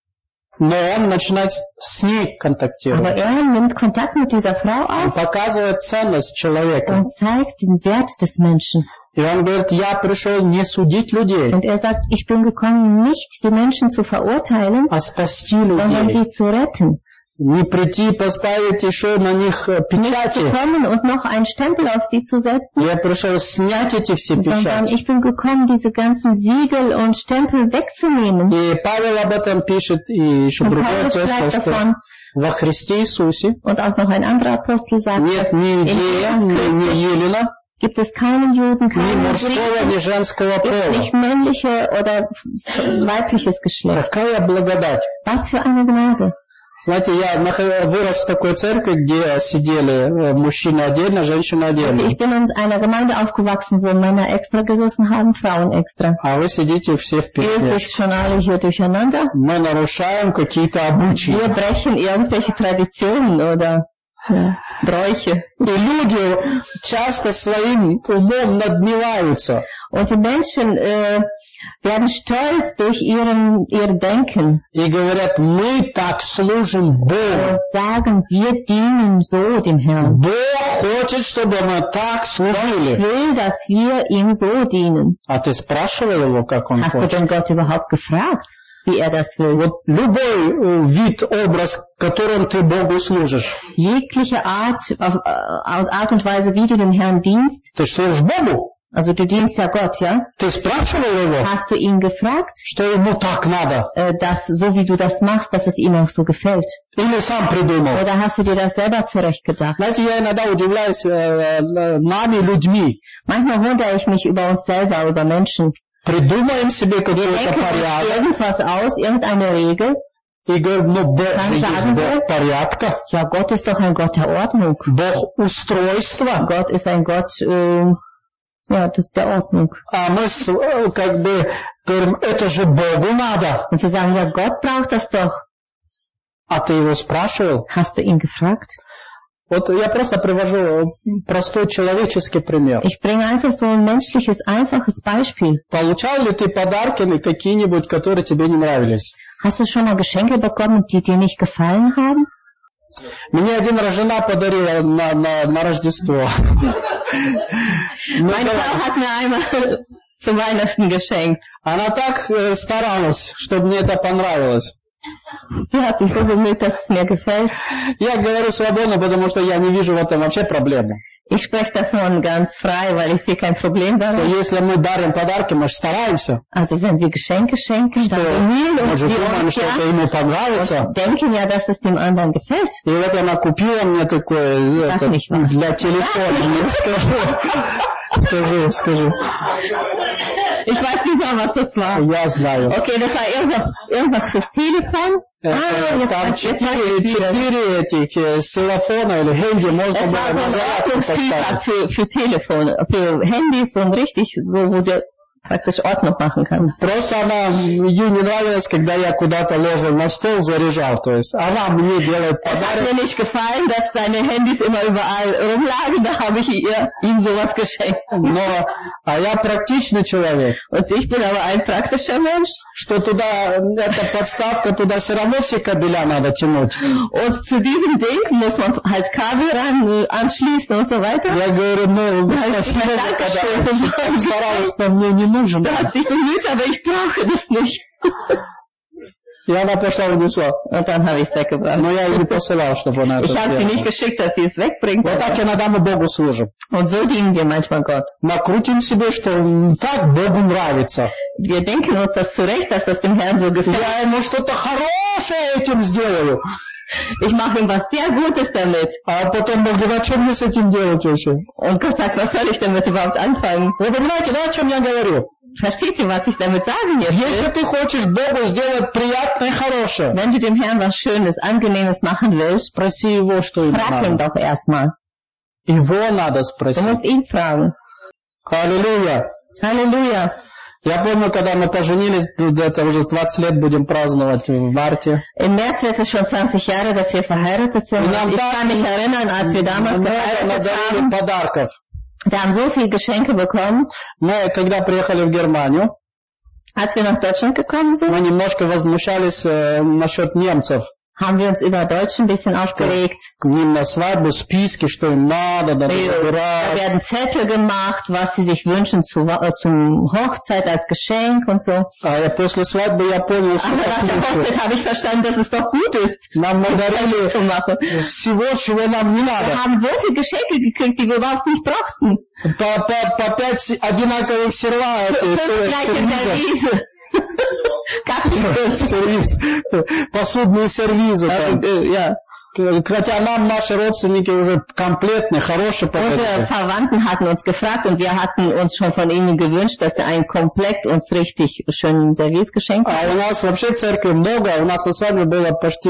Но он начинает с ней контактировать. Aber nimmt Kontakt mit dieser Frau Он auf показывает ценность человека. und zeigt den Wert des Menschen. И он говорит: я пришел не судить людей, Und sagt, ich bin gekommen, nicht die Menschen zu verurteilen, а спасти sondern людей. sie zu retten. Не прийти и поставить еще на них Nicht zu печати. kommen und noch einen Stempel auf sie zu setzen, Я пришел снять эти все sondern печати. ich bin gekommen, diese ganzen Siegel und Stempel wegzunehmen. И Павел об этом пишет, и еще Und другой Paulus апостол, schreibt что davon, во Христе Иисусе und auch noch ein anderer Apostel sagt, нет dass ни in еврея, Jesus ни Christus елена, gibt es keinen Juden, ни keinen мужского, Griechen, ни женского gibt пола. nicht männliche oder weibliches Geschlecht. Какая благодать! Was für eine Gnade. Знаете, я вырос в такой церкви, где сидели мужчины отдельно, женщины отдельно. Ich bin in einer Gemeinde aufgewachsen, wo Männer extra gesessen haben, Frauen extra. А вы сидите все в Ihr пихте. sitzt schon alle hier durcheinander. Мы нарушаем какие-то обычаи. Wir brechen irgendwelche Traditionen oder Bräuche. И люди часто своим умом надмеваются. Und die Menschen werden stolz durch ihr Denken И говорят: мы так служим Богу. und sagen, wir dienen so dem Herrn. Бог хочет, чтобы мы так Ich служили. will, dass wir ihm so dienen. А ты спрашивал его, как он Hast du хочет? denn Gott überhaupt gefragt, wie er das will? Вот любой вид, образ, которым ты Богу служишь. Jegliche Art und Weise, wie du dem Herrn dienst, Ты служишь Богу? also du dienst ja Gott, ja? Ты спрашивал его, Hast du ihn gefragt, что ему так надо? dass so wie du das machst, dass es ihm auch so gefällt? Или сам придумал? Oder hast du dir das selber zurechtgedacht? Знаете, я иногда удивляюсь нами, людьми. Manchmal wundere ich mich über uns selber, über Menschen. Придумаем себе Wir какой-то denken uns порядок irgendwas aus, irgendeine Regel. и говорим: ну Бог же есть sagen wir, Бог порядка, Ja, Gott ist doch ein Gott der Ordnung. Бог устройства. Gott ist ein Gott, ja, das ist der Ordnung. А мы как бы говорим: это же Богу надо. Und wir sagen, ja, Gott braucht das doch. А ты его спрашивал? Hast du ihn gefragt? Вот я просто привожу простой человеческий пример. Ich bringe einfach so ein menschliches, einfaches Beispiel. Получал ли ты подарки какие-нибудь, которые тебе не нравились? Hast du schon mal Geschenke bekommen, die dir nicht gefallen haben? Мне один раз жена подарила на Рождество. Meine Frau hat mir einmal zu Weihnachten geschenkt. Она так старалась, чтобы мне это понравилось. Sie hat sich so bemüht, dass es mir gefällt. Я говорю свободно, потому что я не вижу в этом вообще проблемы. Ich spreche davon ganz frei, weil ich sehe kein Problem darin. Если мы дарим подарки, мы же стараемся. Also wenn wir Geschenke schenken, dann bemühen Мы uns же wir думаем, uns что это ja ему понравится. und denken ja, dass es dem anderen gefällt. И вот она купила мне такое для телефона. Скажу. Ich weiß nicht mehr, was das war. Я знаю. Okay, das war irgendwas fürs Telefon. Там четыре этих силофона или хэнди можно Es было war на so ein зарядку Ordnungsliefert поставить. für Telefone, für Handys und richtig so, wo der praktisch Ordnung machen kann. Просто ей не нравилось, когда я куда-то ложил на стол, заряжал. То есть она мне делает Es hat подарок. mir nicht gefallen, dass seine Handys immer überall rumlagen, da habe ich ihm sowas geschenkt. А я практичный человек. Und ich bin aber ein praktischer Mensch. Что туда, эта подставка, туда все равно все кабеля надо тянуть. Und zu diesem Ding muss man halt Kabel ran, anschließen und so weiter. Я говорю, спасибо, когда старалась, что мне не нужен. Du hast dich bemüht, aber ich brauche das nicht. И она пошла и унесла. Und dann habe ich es weggebracht. Но я ей не посылал, чтобы она это Ich habe sie nicht сделала. geschickt, dass sie es wegbringt. Вот так иногда мы Богу служим. Und so dienen wir manchmal Gott. Накрутим себе, что так Богу нравится. Wir denken uns das zurecht, dass das dem Herrn so gefällt. Я ему что-то хорошее этим сделаю. Ich mache ihm was sehr Gutes damit. А потом Бог говорит, а что мне с этим делать вообще? Und Gott sagt, was soll ich damit überhaupt anfangen? Вы понимаете, да, о чем я говорю? Versteht ihr, was ich damit sagen jetzt? Если ты хочешь Богу сделать приятное и хорошее, Wenn du dem Herrn was Schönes, Angenehmes machen willst, спроси его, что ему frag ihn надо. doch erstmal. Его надо Du спросить. musst ihn fragen. Аллилуйя. Halleluja. Я помню, когда мы поженились, это уже 20 лет будем праздновать в марте. Im März wird es schon 20 Jahre, dass wir verheiratet sind. Und ich kann mich erinnern, als wir damals geheiratet Надарили haben, подарков. wir haben so viele Geschenke bekommen. Мы, когда приехали в Германию, Als wir nach Deutschland gekommen sind, мы немножко возмущались насчет немцев. haben wir uns über Deutsche ein bisschen aufgeregt. К ним на свадьбу списки, что им надо, надо Da выбирать. werden Zettel gemacht, was sie sich wünschen zum Hochzeit als Geschenk und so. А после свадьбы я понял, что Aber nach der это Hochzeit habe ich verstanden, dass es doch gut ist, нам Geschenke надарили zu machen. всего, чего нам не надо. Wir haben so viele Geschenke gekriegt, die wir überhaupt nicht brauchten. По 5 одинаковых серва, эти 5 gleiche Service. сервиз, посудные сервизы. там. Ja. Хотя нам наши родственники уже комплектные, хорошие Unsere подарки. Verwandten hatten uns gefragt und wir hatten uns schon von ihnen gewünscht, dass sie ein Komplett uns richtig schönen Service geschenkt А haben. у нас вообще церкви много, у нас на свадьбе было почти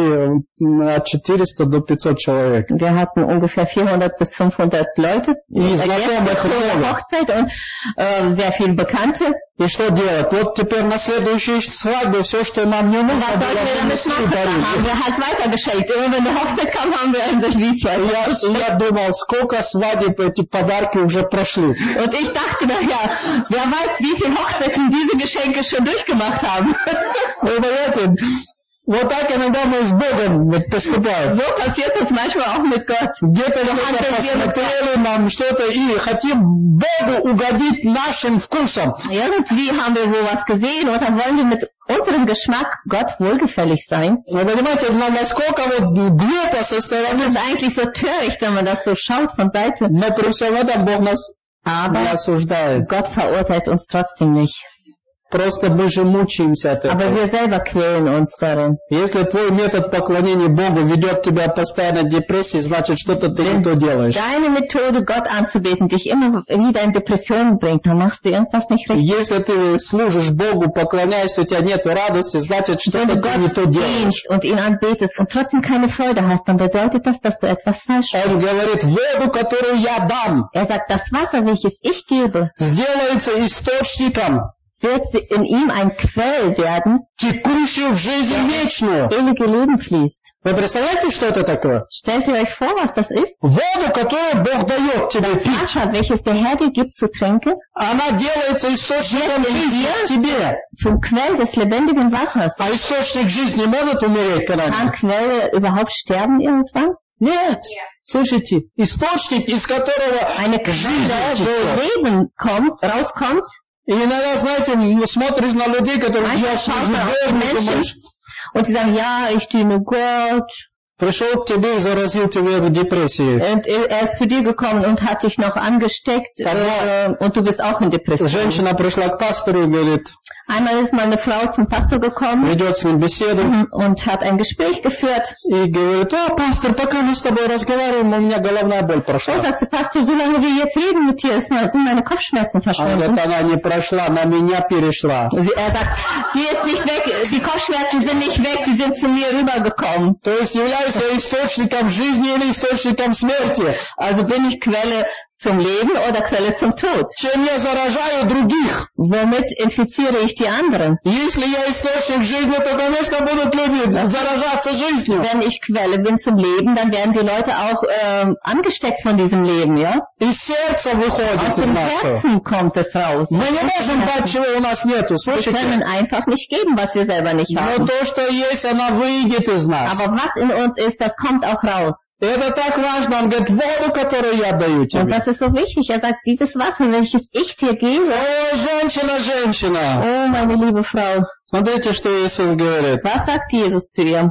от 400 до 500 человек. Wir hatten ungefähr 400 bis 500 Leute И знакомых много. Hochzeit und sehr viele Bekannte. И что делать? Вот теперь на следующей свадьбе все, что нам не нужно, Was sollten wir damit machen? Da haben wir halt weitergeschenkt. Immer wenn eine Hochzeit kam, haben wir ein Service weitergeschenkt. Я думал, сколько свадеб эти подарки уже прошли. Und ich dachte, naja, wer weiß, wie viele Hochzeiten diese Geschenke schon durchgemacht haben. Вы понимаете, вот так иногда мы с Богом поступаем. So passiert das manchmal auch mit Gott. Где-то что-то посмотрели нам что-то и хотим Богу угодить нашим вкусом. Irgendwie haben wir wo was gesehen und dann wollen wir mit unserem Geschmack Gott wohlgefällig sein. Вы понимаете, насколько вот глупо со стороны. Das ist eigentlich so töricht, wenn man das so schaut von Seite. Но при всем этом Бог нас не Aber осуждает. Gott verurteilt uns trotzdem nicht. Просто мы же мучаемся от Aber этого. wir selber quälen uns darin. Если твой метод поклонения Богу ведет тебя постоянно к депрессии, значит что-то ты не то делаешь. Deine Methode, Gott anzubeten, dich immer wieder in Depressionen bringt, dann machst du irgendwas nicht richtig. Если ты служишь Богу, поклоняешься, у тебя нет радости, значит Wenn что-то du ты не то Gott делаешь. dienst und ihn anbetest und trotzdem keine Freude hast, dann bedeutet das, dass du etwas falsch machst. Он говорит, воду, которую я дам, Er sagt, das Wasser, welches ich gebe, сделается источником, wird in ihm ein Quell werden, текущий в жизнь вечную. ewige Leben fließt. Вы представляете, что это такое? Stellt ihr euch vor, was das ist? Воду, которую Бог дает тебе Das пить, Wasser, welches der Herr dir gibt zu trinken, она делается источником жизни в тебе. zum Quell des lebendigen Wassers. А источник жизни может умереть Kann когда-нибудь? Quelle überhaupt sterben irgendwann? Нет. Слышите? Источник, из которого Eine Quelle, жизнь wo течет. Leben rauskommt. И иногда, знаете, смотришь на людей, которые я служу Богу, думаешь, Und sie sagen, ja, ich diene Gott. пришел к тебе и заразил тебя депрессией. Und er ist zu dir gekommen und hat dich noch angesteckt und du bist auch in Depression. Женщина пришла к пастору и говорит, Einmal ist mal eine Frau zum Pastor gekommen ведет с ним беседу und hat ein Gespräch geführt. и говорит, о, пастор, пока мы с тобой разговариваем, у меня головная боль So прошла. sagt sie, Pastor, solange wir jetzt reden mit dir, sind meine Kopfschmerzen А verschwunden. вот она не pрошла, на меня перешла. Er sagt, die ist nicht weg, die Kopfschmerzen sind nicht weg, die sind zu mir rübergekommen. То есть являюсь я источником жизни или источником смерти. Also bin ich Quelle zum Leben oder Quelle zum Tod? Чем я заражаю других? Womit infiziere ich die anderen? Если я источник жизни, то, конечно, будут люди заражаться жизнью. Wenn ich Quelle bin zum Leben, dann werden die Leute auch angesteckt von diesem Leben, ja? Из сердца выходит Aus из dem нашего. Herzen kommt es raus. Мы не можем дать, чего у нас нету, Wir слышите? können einfach nicht geben, was wir selber nicht Но haben. то, что есть, оно выйдет из нас. Aber was in uns ist, das kommt auch raus. Это так важно. Он говорит, воду, которую я даю Und тебе. das ist so wichtig. Er sagt, dieses Wasser, welches ich dir gebe. О, женщина. Oh, meine liebe Frau. Смотрите, что Иисус говорит. Was sagt Jesus zu ihr?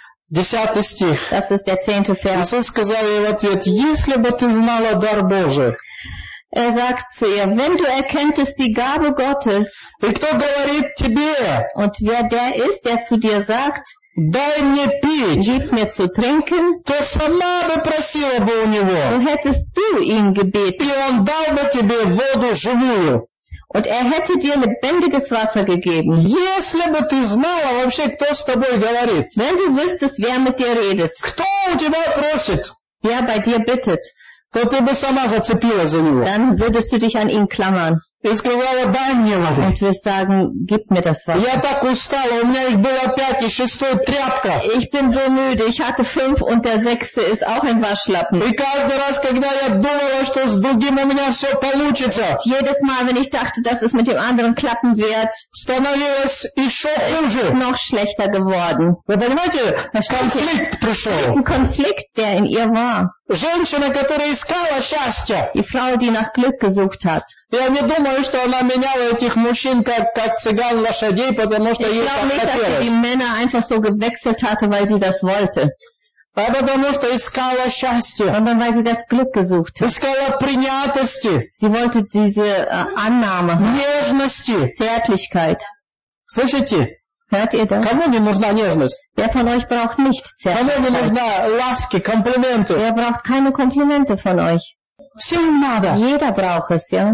10 стих. Das ist der 10. Vers. Иисус сказал ей в ответ, если бы ты знала дар Божий. Er sagt zu ihr, wenn du erkenntest die Gabe Gottes. И кто говорит тебе, Und wer der ist, der zu dir sagt, дай мне пить, gib mir zu trinken, то сама бы просила бы у него. so hättest du ihn gebeten. И он дал бы тебе воду живую. Und er hätte dir lebendiges Wasser gegeben. Если бы ты знала вообще, кто с тобой говорит. Wenn du wüsstest, wer mit dir redet, Кто у тебя просит, wer bei dir bittet, то ты бы сама зацепилась за него. dann würdest du dich an ihn klammern И сказала, дай мне воды. und wirst sagen, gib mir das Wasser. Я так устала, у меня их было 5, и 6 тряпка. Ich bin so müde, ich hatte 5 und der 6. ist auch ein Waschlappen. И каждый раз, когда я думала, что с другим у меня все получится, Jedes Mal, wenn ich dachte, dass es mit dem anderen klappen wird, становилось еще ist хуже. noch schlechter geworden. Вы понимаете, конфликт пришел. Ein Konflikt, der in ihr war. Женщина, которая искала счастье. Die Frau, die nach Glück gesucht hat. Я не думаю, что она меняла этих мужчин как цыган лошадей, потому что Ich ей glaube nicht, так dass sie хотелось. die Männer einfach so gewechselt hatte, weil sie das wollte, А потому что искала счастье. sondern weil sie das Glück gesucht hat. Искала принятости, Sie wollte diese Annahme haben, нежности. Zärtlichkeit. Слышите? Hört ihr das? Кому не нужна нежность? Wer von euch braucht nicht Кому не Zärtlichkeit? нужна ласки, комплименты? Wer braucht keine Komplimente von euch? Всем надо. Jeder braucht es, ja?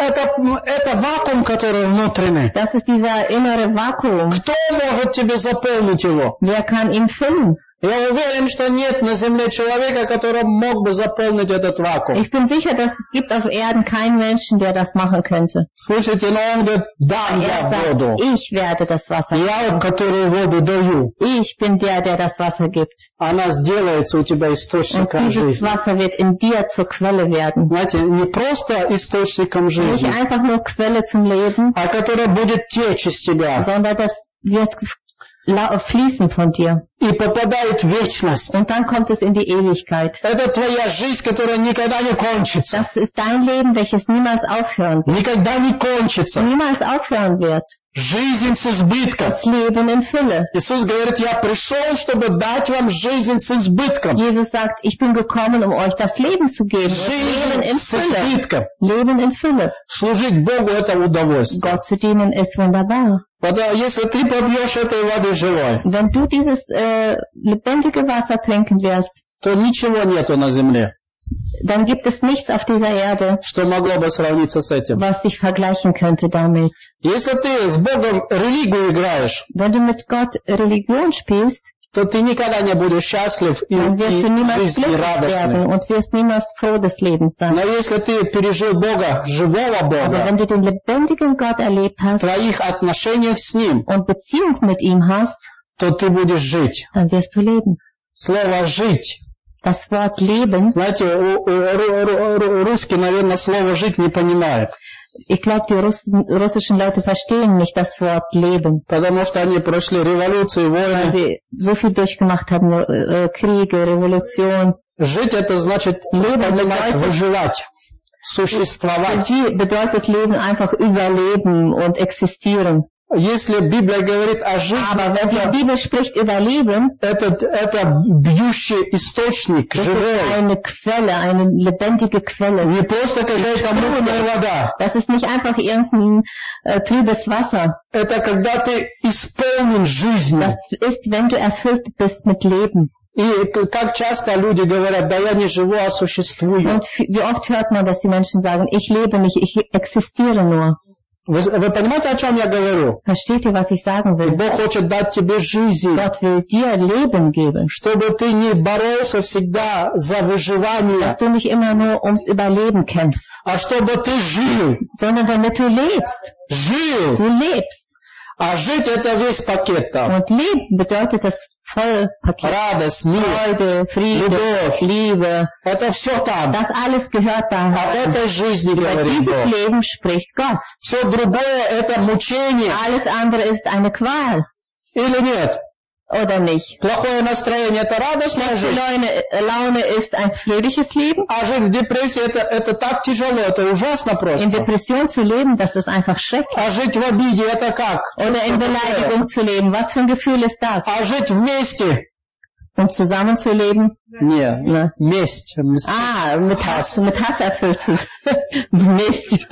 Это вакуум, который внутренний. Das ist dieser innere Vakuum. Кто может тебе заполнить его? Wer kann ihn füllen? Я уверен, что нет на земле человека, который мог бы заполнить этот вакуум. Ich bin sicher, dass es gibt auf Erden keinen Menschen, der das machen könnte. Слышите, но он говорит, дам Er я sagt, воду. ich werde das Wasser. Я, который воду даю. Ich bin der das Wasser gibt. Она сделается у тебя Und источником dieses жизни. Wasser wird in dir zur Quelle werden. Знаете, не просто источником Nicht жизни, einfach nur Quelle zum Leben, а которая будет течь из тебя sondern das wird fließen von dir. и попадает в вечность. Und dann kommt es in die Ewigkeit. Это твоя жизнь, которая никогда не кончится. Das ist dein Leben, welches niemals aufhören wird. Никогда не кончится. Niemals aufhören wird. Жизнь с избытком. Das Leben in Fülle. Иисус говорит, я пришел, чтобы дать вам жизнь с избытком. Jesus sagt, ich bin gekommen, um euch das Leben zu geben. Das Leben in Жизнь с Fülle. избытком. Leben in Fülle. Служить Богу это удовольствие. Gott zu dienen ist wunderbar. Если ты попьешь этой воды живой, Wenn du dieses lebendige Wasser trinken wirst, то ничего нету на земле, dann gibt es nichts auf dieser Erde, что могло бы сравниться с этим. was sich vergleichen könnte damit. Если ты с Богом религию играешь, Wenn du mit Gott Religion spielst, то ты никогда не будешь счастлив и dann wirst du niemals жизнь glücklich радостной. werden und wirst niemals froh des Lebens sein. Но если ты пережил Бога, живого Aber Бога, wenn du den lebendigen Gott erlebt в hast твоих отношениях с Ним, und Beziehung mit ihm hast, то ты будешь жить. dann wirst du leben. Слово «жить». Das Wort Leben, Знаете, русский, наверное, слово «жить» не понимает, ich glaube, die russischen Leute verstehen nicht das Wort Leben, потому что они прошли революцию, weil войны. sie so viel durchgemacht haben, Kriege, Revolution. Жить это значит понимать, выживать, существовать. Bedeutet Leben einfach überleben und existieren. Если Библия говорит о жизни, Aber wenn die Bibel spricht über Leben, это бьющий источник, das живой. ist eine Quelle, eine lebendige Quelle. Не просто какая-то мутная вода. Das ist nicht einfach irgendein trübes Wasser. Это когда ты исполнен жизнью. Das ist, wenn du erfüllt bist mit Leben. И как часто люди говорят, да я не живу, а существую. Und wie oft hört man, dass die Menschen sagen, ich lebe nicht, ich existiere nur. Вы понимаете, о чем я говорю? Versteht ihr, was ich sagen will? Бог хочет дать тебе жизнь, Gott will dir Leben geben, чтобы ты не боролся всегда за dass выживание, du nicht immer nur ums Überleben kämpfst, а чтобы ты жил. sondern damit du lebst. Жил. Du lebst. А жить это весь пакет там. Und Leben bedeutet das Vollpaket. Радость, мир, Freude, Friede, Любовь. Liebe. это все там. Das alles gehört Об da. этой жизни Über говорит dieses Бог. Leben spricht Gott. Все другое это мучение. Alles andere ist eine Qual. Или нет? Oder nicht? Плохое настроение это радостная Schlechte жизнь. Laune ist ein fröhliches Leben. А жить в депрессии это так тяжело, это ужасно In просто. Depression zu leben, das ist einfach schrecklich. А жить в обиде это как? Oder in Beleidigung zu leben, was für ein Gefühl ist das? А жить вместе? Und zusammen zu leben? Не, Ne? месть. Mit Hass erfüllt zu sein. Mist.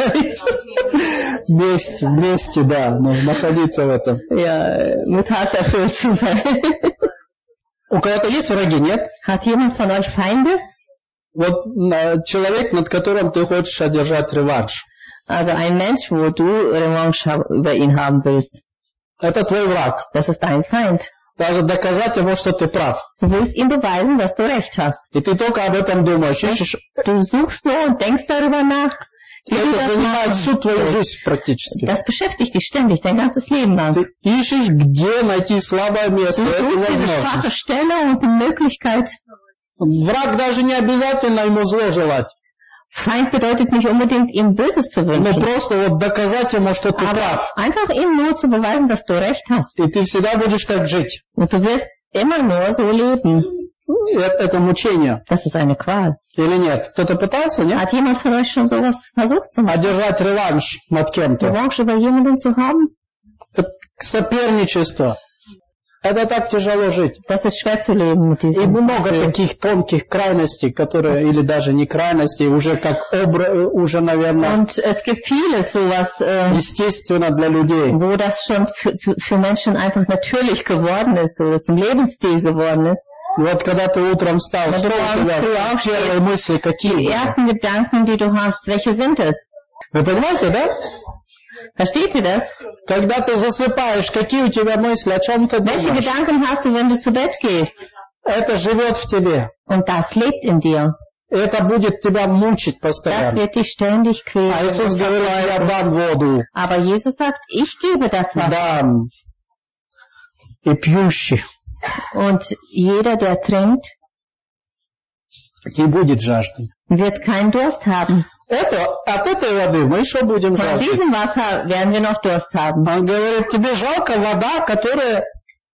Вместе, да, но находиться в этом. Ja, mit Hass erfüllt zu sein. У кого-то есть враги, нет? Hat jemand von euch Feinde? Вот человек, над которым ты хочешь одержать реванш. Also ein Mensch, wo du Revanche über ihn haben willst. Это твой враг. Das ist dein Feind. Даже доказать ему, что ты прав. Du willst ihm beweisen, dass du recht hast. И ты только об этом думаешь. Ищешь, Du suchst nur und denkst darüber nach. и это занимает всю твою жизнь практически. Das beschäftigt dich ständig, dein ganzes Leben lang. Ты ищешь, где найти слабое место. Du Это suchst diese schwache возможность. Stelle und die Möglichkeit. Враг даже не обязательно ему зло желать. Feind bedeutet nicht unbedingt, ihm Böses zu Но wünschen. просто вот доказать ему, что ты Aber прав. einfach ihm nur zu beweisen, dass du recht hast. И ты всегда будешь так жить. Und du wirst immer nur so leben. Это мучение. Das ist eine Qual. Или нет? Кто-то пытался, нет? Hat jemand von euch schon sowas versucht zu machen? Одержать реванш над кем-то. Revanche über jemanden zu haben? Это соперничество. Это так тяжело жить. Das ist schwer zu leben mit И diesem. много таких тонких крайностей, которые, или даже не крайностей, уже как уже, наверное, Und es gibt vieles sowas, естественно для людей. wo das schon für Menschen einfach natürlich geworden ist oder zum Lebensstil geworden ist. И вот когда ты утром встал, Wenn что du у abends тебя früh aufstehst, первые мысли какие Die были? ersten Gedanken, die du hast, welche sind es? Вы понимаете, да? Versteht ihr das? Когда ты засыпаешь, какие у тебя мысли, о чем ты Welche думаешь? Gedanken hast du, wenn du zu Bett gehst? Это живет в тебе. Und das lebt in dir. И это будет тебя мучить Das постоянно. wird dich ständig quälen. А Иисус говорит, я дам воду, Aber Jesus sagt, ich gebe das Wasser. дам. И пьющий Und jeder, der trinkt, не будет жажды. wird keinen Durst haben. От этой воды мы еще будем Von жаждать. diesem Wasser werden wir noch Durst haben. Он говорит, тебе жалко вода, которая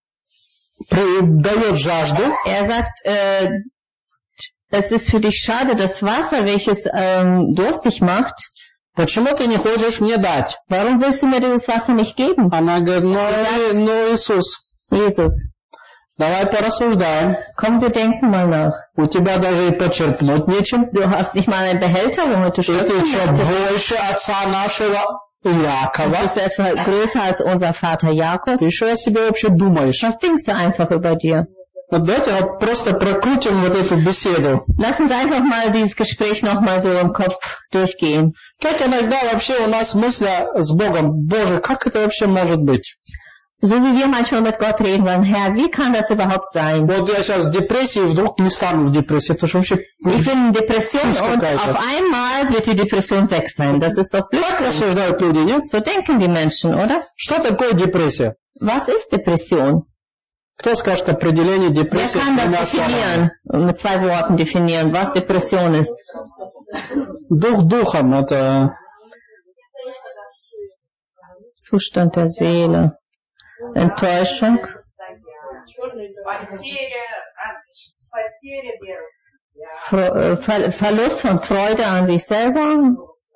дает жажду, Er sagt, es ist für dich schade, das Wasser, welches durstig macht. почему ты не хочешь мне дать? Warum willst du mir dieses Wasser nicht geben? Она говорит, ну Иисус, Jesus, давай порассуждаем. komm, wir denken mal nach. У тебя даже и почерпнуть нечем. Du hast nicht mal einen Behälter, womit du И ты schöpfen что, möchtest. больше отца нашего Du Иакова? bist etwa größer als unser Vater Jakob. Ты что о себе вообще думаешь? Was denkst du einfach über dir? Вот давайте вот просто прокрутим вот эту беседу. Lass uns einfach mal dieses Gespräch nochmal so im Kopf durchgehen. Как иногда вообще у нас мысли с Богом, Боже, как это вообще может быть? So wie wir manchmal mit Gott reden, sagen, Herr, wie kann das überhaupt sein? Вот я сейчас в депрессии, вдруг не стану в депрессии. Это же вообще... Ich bin in Depression und auf einmal wird die Depression weg sein. Das ist doch Так Blödsinn. рассуждают люди, нет? So denken die Menschen, oder? Что такое депрессия? Was ist Depression? Кто скажет определение Wer депрессии? kann двумя das словами? definieren? Mit 2 Worten definieren, was Depression ist. Дух духом, это... Zustand der Seele. Enttäuschung. Verlust von Freude an sich selber.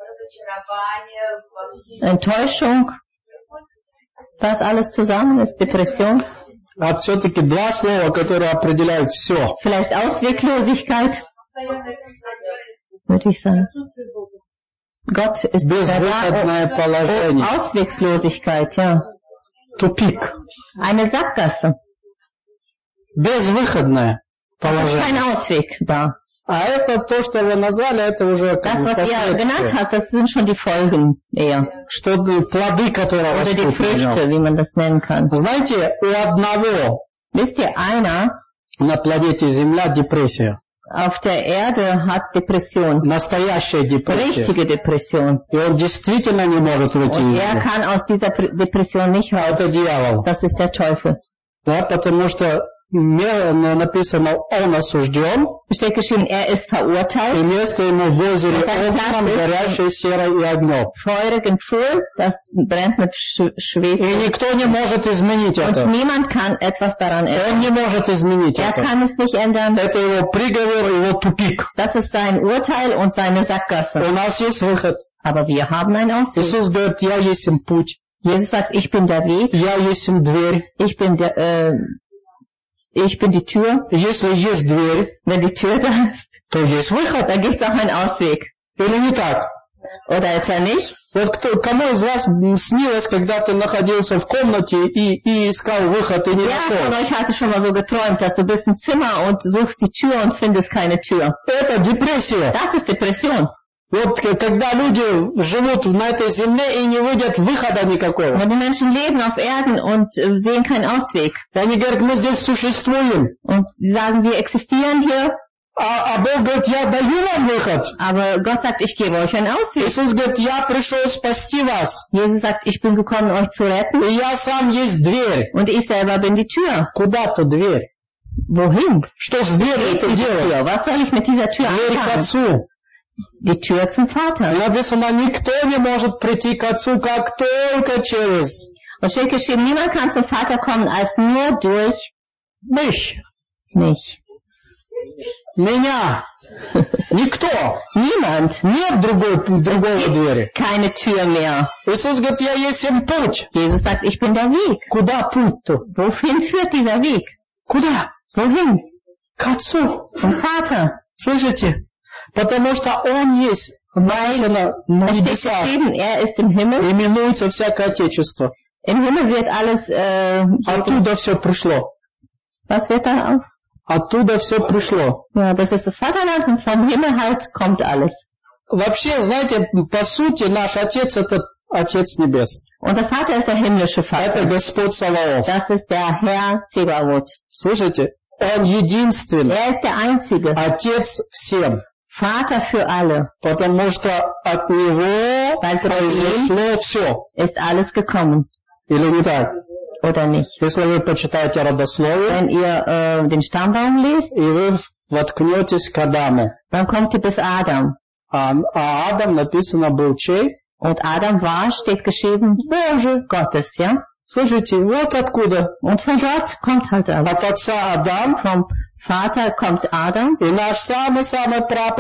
Enttäuschung. Das alles zusammen ist Depression. А все-таки два слова, которые определяют все. Vielleicht Ausweglosigkeit, würde ich sagen. Gott ist Безвыходное положение. Ausweglosigkeit, ja. Тупик. Eine Sackgasse. Безвыходное Da ist положение. kein Ausweg da. А это то, что вы назвали, это уже как Das, бы was ihr genannt последствия. habt, das sind schon die Folgen eher. Что плоды, которые Oder die растут в нем. Früchte, wie man das nennen kann. Знаете, у одного Wisst ihr, einer на планете Земля депрессия. auf der Erde hat Depression. Настоящая депрессия. Richtige Depression. И он действительно не может выйти Und из er нее. kann aus dieser Depression nicht raus. Это дьявол. Das ist der Teufel. Да, потому что написано, он осужден, Steht geschrieben, er ist и verurteilt. место ему в озере огненном, горящей серой и огнем. Feurigen Pfuhl, das brennt mit И Schwefel. никто не может изменить Und это. niemand kann etwas daran Он ändern. не может изменить Er это. kann es nicht ändern. Это его приговор, его тупик. Das ist sein Urteil und seine Sackgasse. У нас есть выход. Aber wir haben einen Ausweg. Иисус говорит, я есть путь, Jesus sagt, ich bin der Weg, я есть дверь. ich bin die Tür. Если есть дверь, Wenn die Tür da ist, то есть выход. dann gibt es auch einen Ausweg. Или не так? Oder etwa nicht? Вот кому из вас снилось, когда ты находился в комнате и искал выход и не Wer von нашел? euch hatte schon mal so geträumt, dass du bist im Zimmer und suchst die Tür und findest keine Tür? Это депрессия. Das ist Depression. Вот когда люди живут на этой земле и не видят выхода никакого. Wenn die Menschen leben auf Erden und sehen keinen Ausweg. И они говорят, мы здесь существуем. Und sie sagen, wir existieren hier, А Бог говорит, я даю вам выход. aber Gott sagt, ich gebe euch einen Ausweg. Иисус говорит, я пришел спасти вас. Jesus sagt, ich bin gekommen, euch zu retten. И я сам есть дверь. Und ich selber bin die Tür. Куда-то дверь. Wohin? Что с дверью это Diese делать? Tür. Was soll ich mit dieser Tür Дверь к anfangen? Отцу. Die Tür zum Vater. Написано, никто не может прийти к Отцу, как только через Und steht geschrieben, niemand kann zum Vater kommen, als nur durch mich. mich. Меня. Никто. Niemand. Нет другого двери. Keine Tür mehr. Иисус говорит, я есть путь. Jesus sagt, ich bin der Weg. Куда путь-то? Wohin führt dieser Weg? Куда? Wohin? К Отцу. Zum Vater. Слышите? Потому что Он есть. Написано на Da steht небесах. geschrieben, er ist im Himmel. Именуется всякое Отечество. Im Himmel wird alles, Оттуда все пришло. was wird da auf? Оттуда все пришло. Ja, das ist das Vaterland und vom Himmel halt kommt alles. Вообще, знаете, по сути, наш Отец это Отец Небес. Unser Vater ist der himmlische Это Vater. Господь Саваоф. Das ist der Herr Zebaoth. Слышите? Он единственный. Er ist der Einzige. Отец всем. Vater für alle. Потому что от Него произошло все. Ist alles gekommen. Или не так? Oder nicht? Если вы почитаете родословие, Wenn ihr den Stammbaum lest, и вы воткнетесь к Адаму. dann kommt ihr bis Adam. А Адам написано был чей? Und Adam war, steht geschrieben, Боже. Gottes, ja? Слушайте, вот откуда. Und von dort kommt halt alles. От отца Адам. Vom Vater kommt Adam. И наш самый-самый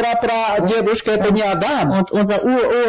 дедушка это не Адам. Und unser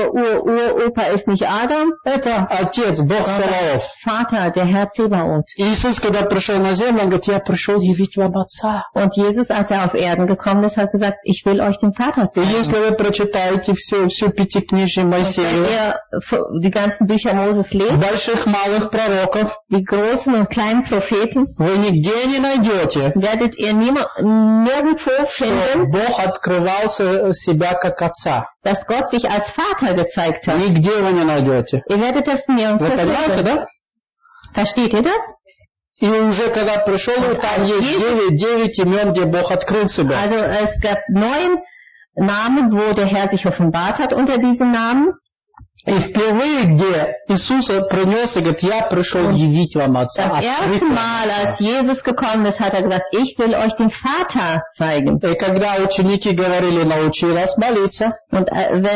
Uropa ist nicht Adam, Это Отец, Бог sondern Саваоф. Vater, der Herr Zebaoth. И Иисус, когда пришел на землю, он говорит, я пришел явить вам Отца. Und Jesus, als er auf Erden gekommen ist, hat gesagt, ich will euch den Vater И zeigen. если вы прочитаете всю Пятикнижие Und Моисея, wenn ihr die ganzen Bücher Moses lest, больших, малых пророков, die großen und kleinen Propheten, вы нигде не найдете, werdet ihr nirgendwo что finden, Бог открывал себя как Отца. dass Gott sich als Vater gezeigt hat. Нигде вы не найдете. Ihr werdet das nirgendwo Вы понимаете, finden. да? Versteht ihr das? И уже когда пришел, там есть 9 имен, где Бог открыл себя. Also es gab 9 Namen, wo der Herr sich offenbart hat unter diesen Namen. И впервые, где Иисус принес и говорит, я пришел явить вам Отца. Das erste Mal, als Jesus gekommen ist, hat er gesagt, ich will euch den Vater zeigen. И когда ученики говорили, научи нас молиться, Und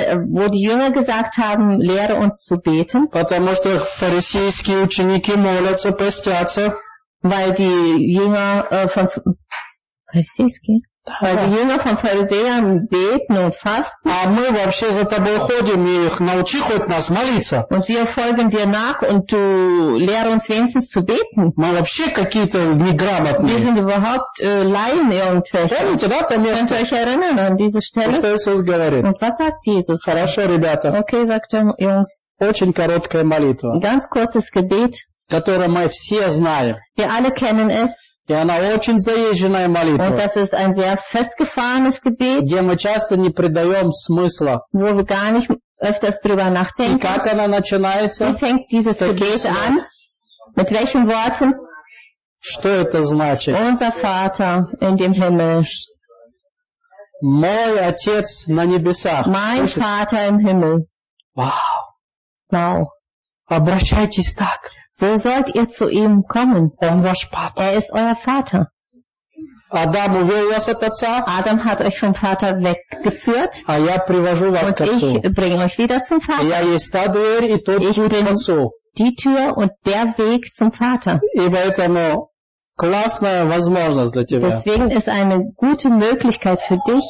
wo die Jünger gesagt haben, lehre uns zu beten, потому что фарисейские ученики молятся, постятся, weil die Jünger von Pharisäern beten und fasten. а мы вообще за тобой ходим и их научи хоть нас молиться. Und wir folgen dir nach und du lehre uns wenigstens zu beten. Мы вообще какие-то Wir неграмотные. sind überhaupt Laien irgendwelche. Помните, да, то Könnt ihr место, euch erinnern an diese Stelle? что Иисус говорит? Und was sagt Jesus? Хорошо, ребята, Okay, sagt er, Jungs, очень короткая молитва, ein ganz kurzes Gebet. которое мы все знаем. Wir alle kennen es. И она очень заезженная молитва, Und das ist ein sehr festgefahrenes Gebet, где мы часто не придаем смысла. wo wir gar nicht öfters drüber И nachdenken. как она Wie начинается? fängt dieses Gebet an? Mit welchen Worten? Что это значит? Unser Vater in dem Himmel, Мой Отец на небесах. mein Vater im Himmel. Вау! Wow. Обращайтесь так. So sollt ihr zu ihm kommen. Он ваш папа. Er ist euer Vater. Адам увел вас от Отца, Adam hat euch vom Vater weggeführt а я привожу вас und к Отцу. ich bringe euch wieder zum Vater. Я есть та дверь и тот Ich путь bin к Отцу. die Tür und der Weg zum Vater. И поэтому классная возможность для тебя, Deswegen ist eine gute Möglichkeit für dich,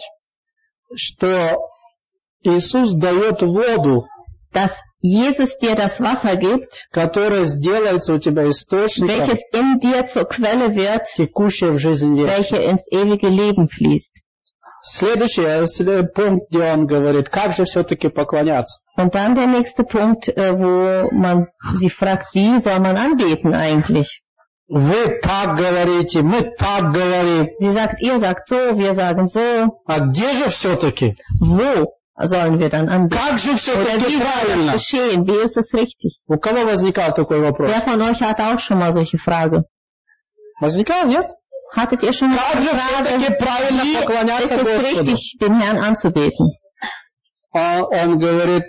что Иисус дает воду, dass Jesus dir das Wasser gibt, которая сделается у тебя источником, welches in dir zur Quelle wird, текущей в жизнь вечную. welche ins ewige Leben fließt. Следующий пункт, где он говорит, как же все-таки поклоняться. Und dann der nächste Punkt, wo man sie fragt, wie soll man anbeten eigentlich? Вы так говорите, мы так говорим. Sie sagt, ihr sagt so, wir sagen so. А где же все-таки? Wo sollen wir dann anbeten? Как же Oder все-таки wie soll правильно? das geschehen? Wie ist es richtig? У кого возникал такой вопрос? Wer von euch hatte auch schon mal solche Frage? Возникал, нет? Hattet ihr schon mal Как die же все-таки Frage, правильно wie ist поклоняться es Господу? richtig, den Herrn anzubeten? А он говорит,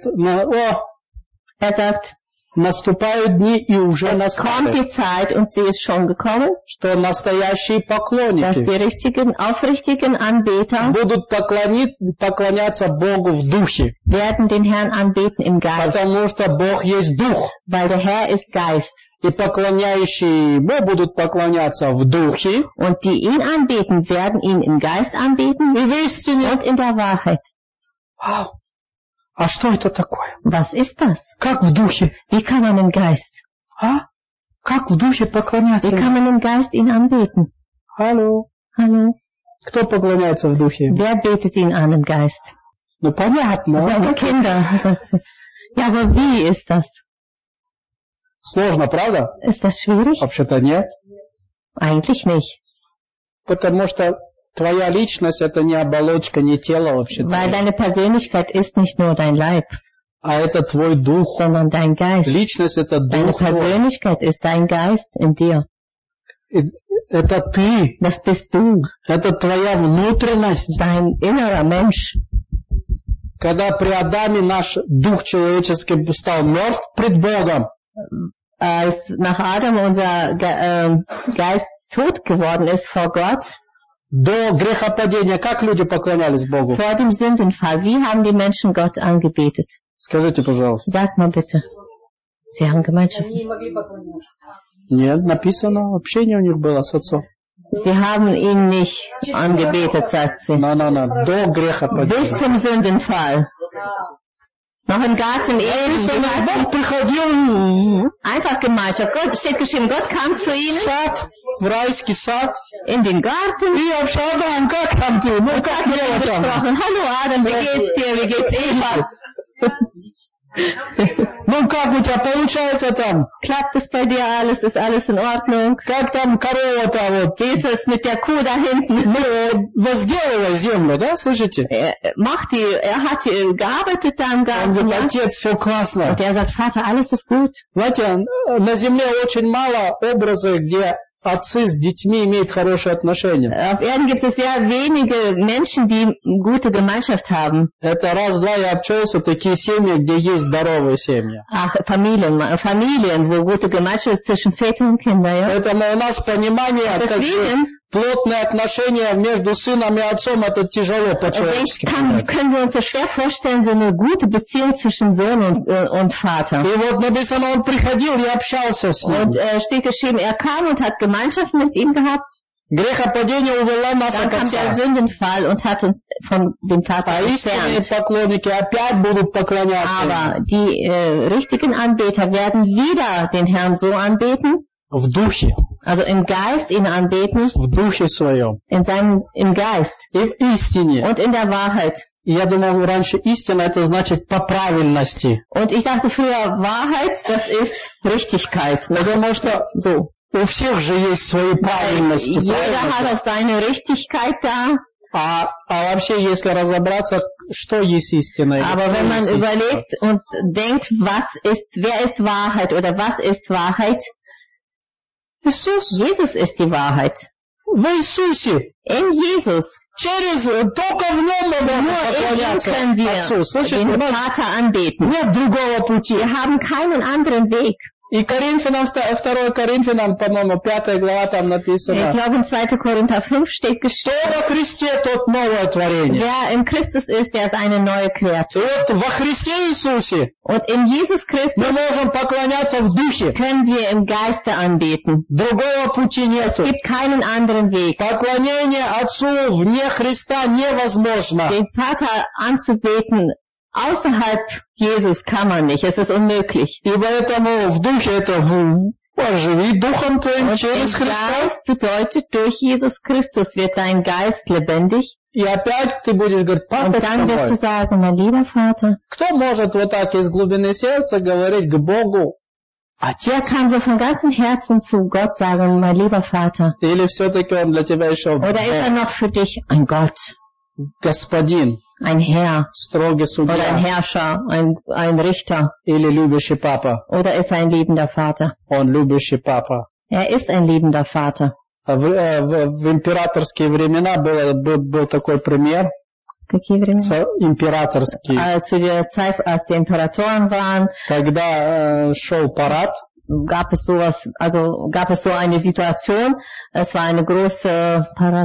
Er sagt, наступают дни и уже es kommt настали, die Zeit und sie ist schon gekommen, что настоящие dass поклонники die richtigen, aufrichtigen Anbeter будут поклоняться Богу в духе, werden den Herrn anbeten im Geist, потому что Бог есть дух. weil der Herr ist Geist. И поклоняющие Ему будут поклоняться в духе Und die ihn anbeten, werden ihn im Geist anbeten и в истине. und in der Wahrheit. Вау! А что это такое? Was ist das? Как в духе? Wie kann man im Geist? А? Как в духе поклоняться? Wie kann man im Geist ihn anbeten? Алло. Hallo? Кто поклоняется в духе? Wer betet ihn an im Geist? Ну понятно. Seine Kinder. Ja, aber wie ist das? Сложно, правда? Ist das schwierig? Вообще-то нет. Eigentlich nicht. Потому что твоя личность это не оболочка, не тело вообще-то. Weil deine Persönlichkeit ist nicht nur dein Leib, А это твой дух. sondern dein Geist. Lичность это Deine дух твой. Persönlichkeit ist dein Geist in dir. Это ты. Das bist du. Это твоя внутренность. Dein innerer Mensch. Когда при Адаме наш дух человеческий стал мертв пред Богом, Als nach Adam unser Geist tot geworden ist vor Gott, до грехопадения, как люди поклонялись Богу? vor dem Sündenfall, wie haben die Menschen Gott angebetet? Скажите, пожалуйста. Sag mal bitte. Sie haben Gemeinschaft. Нет, написано, общение у них было с Отцом. Sie haben ihn nicht angebetet, sagt sie. До грехопадения. Bis zum Sündenfall. Noch im Garten Eden. Бог приходил Einfach Gemeinschaft. Gott, steht geschrieben, Gott kam zu в ihnen сад, в райский сад, in den Garten. и Адам, как там ты? Ну, как дело там? Gesprochen. Hallo Adam, wie geht's dir? Wie geht's Eva? Ну, как у тебя получается там? Klappt es bei dir alles? Ist alles in Ordnung? Как там корова-то вот? Wie ist es mit der Kuh da hinten? Ну, возделывай землю, да, слышите? Er hat gearbeitet da im Он Garten. говорит, Ja? отец, все классно. Und er sagt, Vater, alles ist gut. Знаете, на земле очень мало образов, где отцы с детьми имеют хорошие отношения. Auf Erden gibt es sehr wenige Menschen, die gute Gemeinschaft haben. Это раз-два я обчелся, такие семьи, где есть здоровые семьи. Ach, Familien, wo gute Gemeinschaft ist zwischen Vätern und Kindern. Ja? Поэтому у нас понимание, как Deswegen плотные отношения между сыном и отцом, это тяжело по-человечески. können wir uns so schwer vorstellen, so eine gute Beziehung zwischen Sohn und Vater. И вот написано, он приходил и общался с ним. Und steht geschrieben, er kam und hat Gemeinschaft mit ihm gehabt. Грехопадение увело нас Dann от kam der отца. Sündenfall und hat uns von dem Vater А истинные entfernt. поклонники опять будут поклоняться. Aber die richtigen Anbeter werden wieder den Herrn so anbeten, В духе, also im Geist ihn anbeten, в духе своем, im Geist и в истине. und in der Wahrheit. И я думал, раньше истина, это значит по правильности. Und ich dachte früher, Wahrheit, das ist Richtigkeit. Потому что So. У всех же есть свои правильности. Jeder hat auch seine Richtigkeit da. А вообще, если разобраться, что есть истина? Aber wenn man überlegt und denkt, wer ist Wahrheit oder was ist Wahrheit? Иисус. Jesus ist die Wahrheit. В Иисусе. In Jesus. Только в Нем мы можем поклоняться Отцу. Слышите, den Vater anbeten. Нет другого пути. Wir haben keinen anderen Weg. И Коринфянам, 2 Коринфянам, по-моему, 5 глава там написано. Ich glaube, in 2. Korinther 5 steht geschrieben. Кто во Христе, тот новое творение. Wer in Christus ist, der ist eine neue Kreatur. Вот во Христе Иисусе Und in Jesus Christus мы можем поклоняться в духе. können wir im Geiste anbeten. Другого пути нету. Es gibt keinen anderen Weg. Поклонение Отцу вне Христа невозможно. Den Vater anzubeten außerhalb Jesus kann man nicht. Es ist unmöglich. И поэтому в духе это оживи духом твоим через Христа. Geist bedeutet, durch Jesus Christus wird dein Geist lebendig. И опять ты будешь говорить, папа, Und dann wirst du sagen, mein lieber Vater. Кто может вот так из глубины сердца говорить к Богу? Wer kann so von ganzem Herzen zu Gott sagen, mein lieber Vater? Или все-таки он для тебя еще Oder ist er noch für dich ein Gott? Господин, ein Herr, строгий судья, oder ein Herrscher, ein Richter, или любящий папа. Oder ist er ein liebender Vater? Он любящий папа. Er ist ein liebender Vater. В императорские времена был такой пример. Какие времена? Императорские. Zu der Zeit, als die Imperatoren waren, когда шел парад, gab es so eine Situation, es war eine große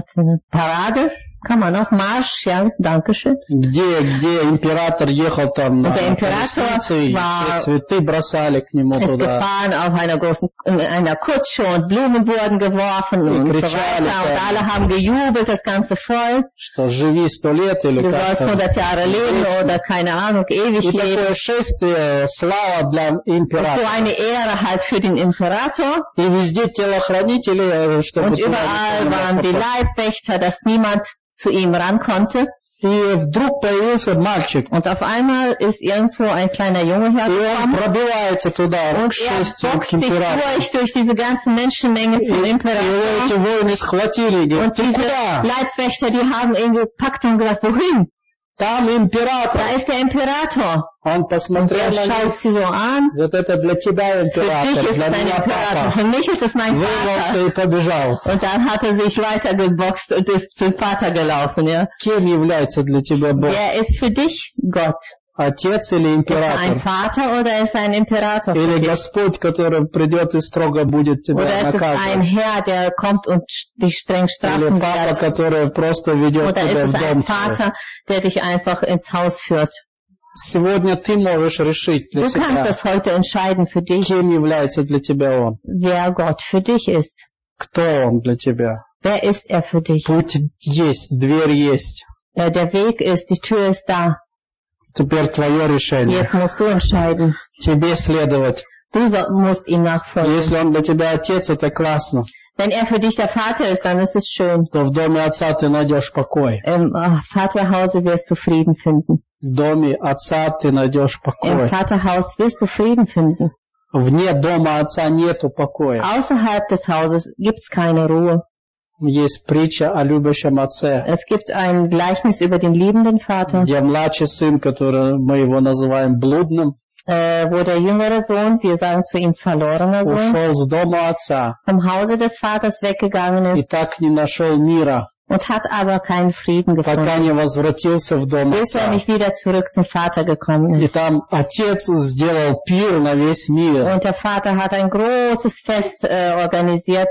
Parade, kann man auch, Marsch, ja, Dankeschön. Где император ехал там на колеснице, и цветы бросали к нему ist туда. Gefahren auf einer Kutsche und Blumen wurden geworfen und so weiter und alle haben gejubelt, das Ganze voll. Что живи 100 лет или du sollst 100 Jahre leben oder keine Ahnung, ewig leben. Такое шествие, слава для императора. So eine Ehre halt für den Imperator. И везде телохранители, чтобы und überall waren die Leibwächter, dass niemand zu ihm ran konnte. И вдруг появился мальчик. Und auf einmal ist irgendwo ein kleiner Junge hergekommen. Пробивается туда, und er boxt sich durch diese ganzen Menschenmenge zum Imperator. И эти воины схватили, und diese Leibwächter, die haben ihn gepackt und gesagt, wohin? Там император. Da ist der Imperator. Он посмотрел und er schaut sie so an. Вот это для тебя император. Für dich ist es ein Imperator. Für mich ist es mein Vater. И побежал. Und dann hat er sich weitergeboxt und ist zum Vater gelaufen. Ja. Кем является для тебя Бог? Wer ist für dich Gott? Отец или император? Ist er ein Vater oder ist er ein Imperator? Или Господь, который придет и строго будет тебя наказывать? Oder ist es ein Herr, der kommt und dich streng strafen wird? Или папа, который просто ведет тебя в дом? Oder ist es ein Vater, der dich einfach ins Haus führt? Сегодня ты можешь решить для себя. Du kannst das heute entscheiden für dich. Кем является для тебя Он? Wer Gott für dich ist. Кто Он для тебя? Wer ist er für dich? Путь есть, дверь есть. Der Weg ist, die Tür ist da. Теперь твое решение. Jetzt musst du entscheiden. Тебе следовать. Du musst ihm nachfolgen. Если он для тебя отец, это классно. Wenn er für dich der Vater ist, dann ist es schön. То в доме отца ты найдешь покой. Im Vaterhause wirst du Frieden finden. В доме отца ты найдешь покой. Im Vaterhaus wirst du Frieden finden. Вне дома отца нету покоя. Außerhalb des Hauses gibt's keine Ruhe. Есть притча о любящем отце. Es gibt ein Gleichnis über den liebenden Vater. Где младший сын, который мы его называем блудным, wo der jüngere Sohn, wir sagen zu ihm verlorener Sohn, ушел с дома отца, vom Hause des Vaters weggegangen ist, и так не нашел мира, und hat aber keinen Frieden gefunden, пока не возвратился в дом bis er отца. nicht wieder zurück zum Vater gekommen И ist. там отец сделал пир на весь мир. Und der Vater hat ein großes Fest organisiert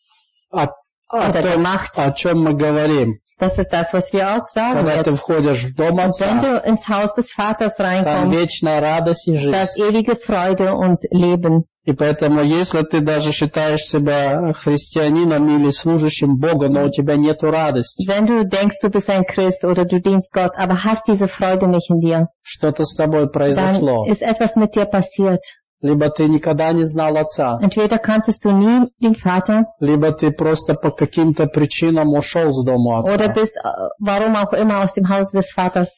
oder gemacht. О чем мы говорим? Das ist das, was wir auch sagen Когда ты jetzt. входишь в дом Wenn отца, du ins Haus des Vaters там reinkommst, вечная радость и жизнь. das ewige Freude und Leben. И поэтому, если ты даже считаешь себя христианином или служащим Бога, но у тебя нету радости, Wenn du denkst, du bist ein Christ oder du dienst Gott, aber hast diese Freude nicht in dir, что-то с тобой dann произошло. ist etwas mit dir passiert. Либо ты никогда не знал отца, Entweder kanntest du nie den Vater либо ты просто по каким-то причинам ушел с дома oder отца. bist, warum auch immer, aus dem Haus des Vaters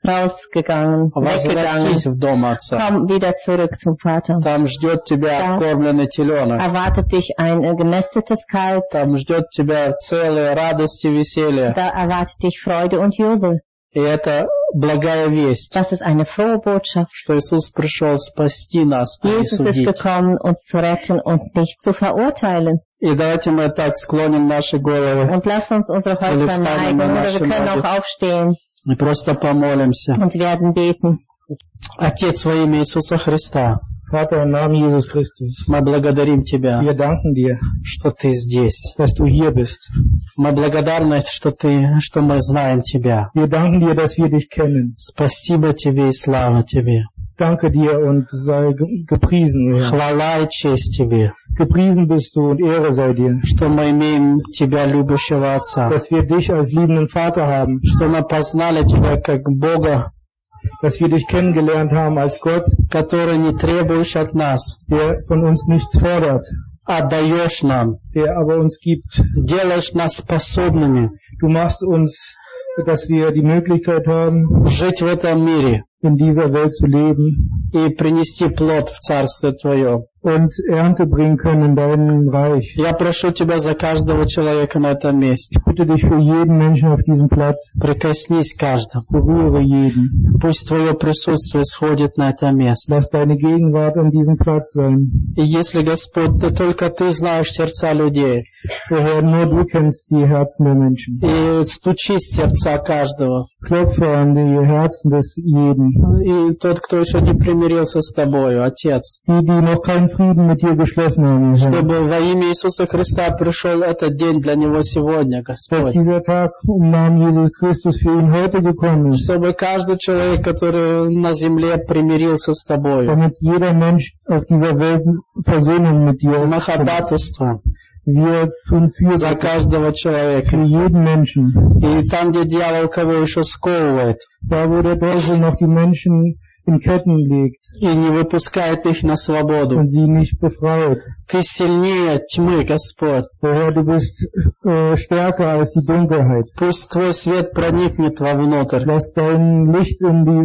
rausgegangen, weggegangen. Возвратись в дом отца. Komm wieder zurück zum Vater. Там ждет тебя откормленный теленок. Erwartet dich ein gemästetes Kalb. Там ждет тебя целая радость и веселье. Da erwartet dich Freude und Jubel. И это благая весть, Das ist eine frohe Botschaft. что Иисус пришел спасти нас, а не Jesus ist судить. gekommen, uns zu retten und nicht zu verurteilen. И давайте мы так склоним наши головы Und lasst uns unsere Häupter neigen, oder wir können auch aufstehen и просто помолимся. und werden beten. Отец, во имя Иисуса Христа, Vater, im Namen Jesus Christus, мы благодарим Тебя, wir danken dir, что Ты здесь. dass du hier bist. Мы благодарны, что мы знаем Тебя. Wir danken dir, dass wir dich kennen. Спасибо Тебе и слава Тебе. Danke dir und sei gepriesen, Herr. Хвала и честь Тебе, Gepriesen bist du und Ehre sei dir, что мы имеем Тебя, любящего Отца, dass wir dich als liebenden Vater haben, что мы познали Тебя как Бога, dass wir dich kennengelernt haben als Gott, который не требуешь от нас, der von uns nichts fordert, а даешь нам, der aber uns gibt. делаешь нас способными Du machst uns, dass wir die Möglichkeit haben, жить в этом мире in dieser Welt zu leben и принести плод в Царствие Твое. und Ernte bringen können in deinem Reich. Я прошу Тебя за каждого человека на этом месте. Bitte dich für jeden Menschen auf diesem Platz, Прикоснись к каждому. berühre jeden. Пусть Твое присутствие сходит на это место. Lass deine Gegenwart an diesem Platz sein. И если, Господь, только Ты знаешь сердца людей, O Herr, nur du kennst die Herzen der Menschen. и стучись в сердца каждого, Klopfe an die Herzen des jeden. и тот, кто еще не примирился с Тобою, Отец, Die noch keinen Frieden mit dir geschlossen haben, Herr. чтобы во имя Иисуса Христа пришел этот день для него сегодня, Dass Господь. dieser Tag im Namen Jesus Christus für ihn heute gekommen ist. Чтобы каждый человек, который на земле примирился с Тобою, Damit jeder Mensch auf dieser Welt Versöhnung mit dir на hat. ходатайство Wir tun für за каждого человека. für jeden Menschen. И там, где дьявол кого еще сковывает Da, wo der Teufel noch die Menschen in Ketten legt и не выпускает их на свободу, und sie nicht befreit. Ты сильнее тьмы, Господь. O Herr, du bist stärker als die Dunkelheit. Пусть Твой свет проникнет вовнутрь. Lass dein Licht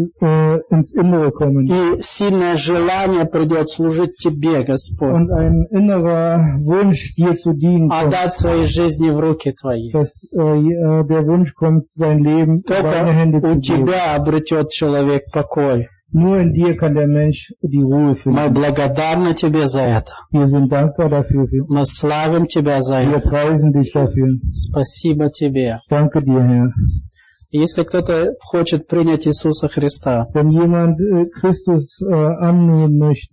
ins Innere kommen. И сильное желание придет служить Тебе, Господь. Und ein innerer Wunsch, dir zu dienen, kommt. Отдать своей жизни в руки Твои. Dass der Wunsch kommt, sein Leben in deine Hände Только zu у geben. Тебя обретет человек покой. Nur in dir kann der Mensch die Ruhe Мы finden. благодарны Тебе за это. Wir sind dankbar dafür. Мы славим Тебя за Wir это. preisen dich dafür. Спасибо Тебе. Danke dir, Herr. Если кто-то хочет принять Иисуса Христа, Wenn jemand Christus annehmen möchte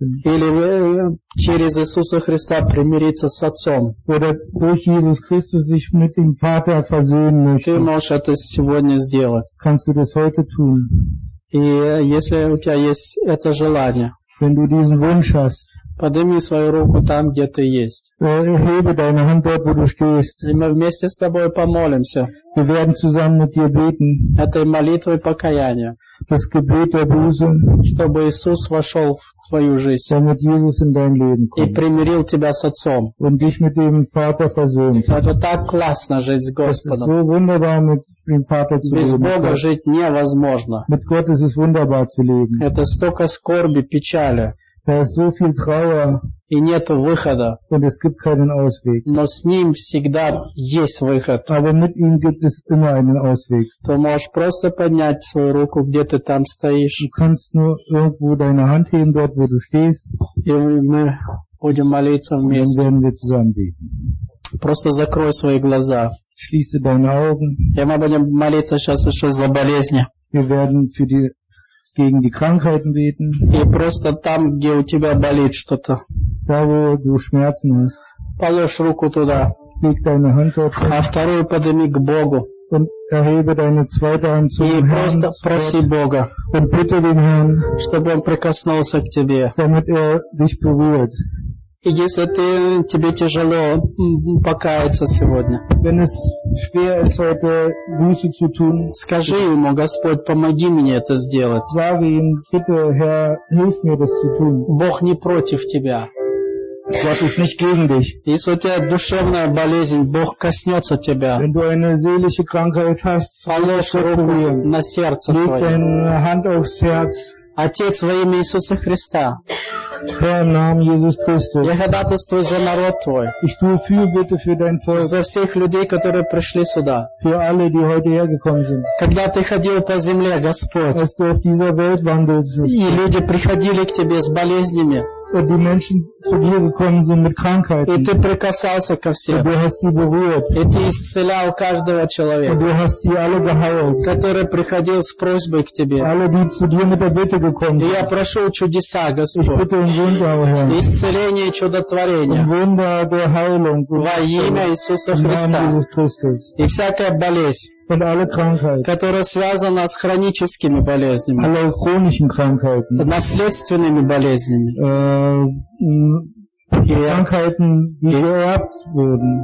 или через Иисуса Христа примириться с Отцом, oder durch Jesus Christus sich mit dem Vater versöhnen ты möchte, можешь это сегодня сделать. kannst du das heute tun. И если у тебя есть это желание, Wenn du diesen Wunsch hast, подними свою руку там, где ты есть. erhebe deine Hand dort, wo du stehst. И мы вместе с тобой помолимся Wir werden zusammen mit dir beten, этой молитвой покаяния, das Gebet der Buße, чтобы Иисус вошел в твою жизнь damit Jesus in dein Leben и kommt примирил тебя с Отцом. und dich mit dem Vater versöhnt. Это так классно жить с Es ist Господом. so wunderbar, mit dem Vater zu Без leben. Бога жить невозможно. Mit Gott ist es wunderbar zu leben. Это столько скорби, печали, Da ist so viel Trauer и нету выхода. und es gibt keinen Ausweg. Но с Ним всегда есть выход. Aber mit ihm gibt es immer einen Ausweg. Ты можешь просто поднять свою руку, где ты там стоишь, Du kannst nur irgendwo deine Hand heben, dort wo du stehst, и мы будем молиться und dann вместе. werden wir zusammen beten. Просто закрой свои глаза. Schließe deine Augen. И мы будем молиться сейчас еще за болезни. Wir werden gegen die Krankheiten beten. И просто там, где у тебя болит что-то, Da wo du Schmerzen hast, положь руку туда, leg deine Hand dort а вторую подними к Богу. und erhebe deine zweite Hand zum И Herrn просто проси Бога, und bitte den Herrn, чтобы Он прикоснулся к тебе. damit dich berührt. И если тебе тяжело покаяться сегодня, Wenn es schwer ist, heute Buße zu tun, скажи Ему: Господь, помоги мне это сделать. sage ihm, bitte Herr, hilf mir das zu tun. Бог не против тебя. Gott ist nicht gegen dich. Если у тебя душевная болезнь, Бог коснется тебя. Wenn du eine seelische Krankheit hast, Положь руку на сердце leg твое. deine Hand aufs Herz. Отец, во имя Иисуса Христа, Herr, im Namen Jesus Christus. я ходатайствую за народ Твой, Ich tue Fürbitte für dein Volk, за всех людей, которые пришли сюда. für alle, die heute hergekommen sind. Когда Ты ходил по земле, Господь, Als du auf dieser Welt wandelst и люди приходили к Тебе с болезнями, und die Menschen zu dir gekommen sind mit и Krankheiten, Ты прикасался ко und всем, du hast sie berührt, и Ты исцелял каждого und человека, du hast sie alle geheilt, который приходил с просьбой к Тебе. alle, die zu dir mit der Bitte gekommen И я sind. прошу чудеса, Ich Господь, bitte um Wunder, o Herr, исцеление и um чудотворение Wunder der Heilung во имя Иисуса im Namen Христа. Jesus Christus И всякая болезнь, und alle Krankheiten, которая связана с хроническими болезнями, alle chronischen Krankheiten, наследственными болезнями, Krankheiten, die geerbt wurden,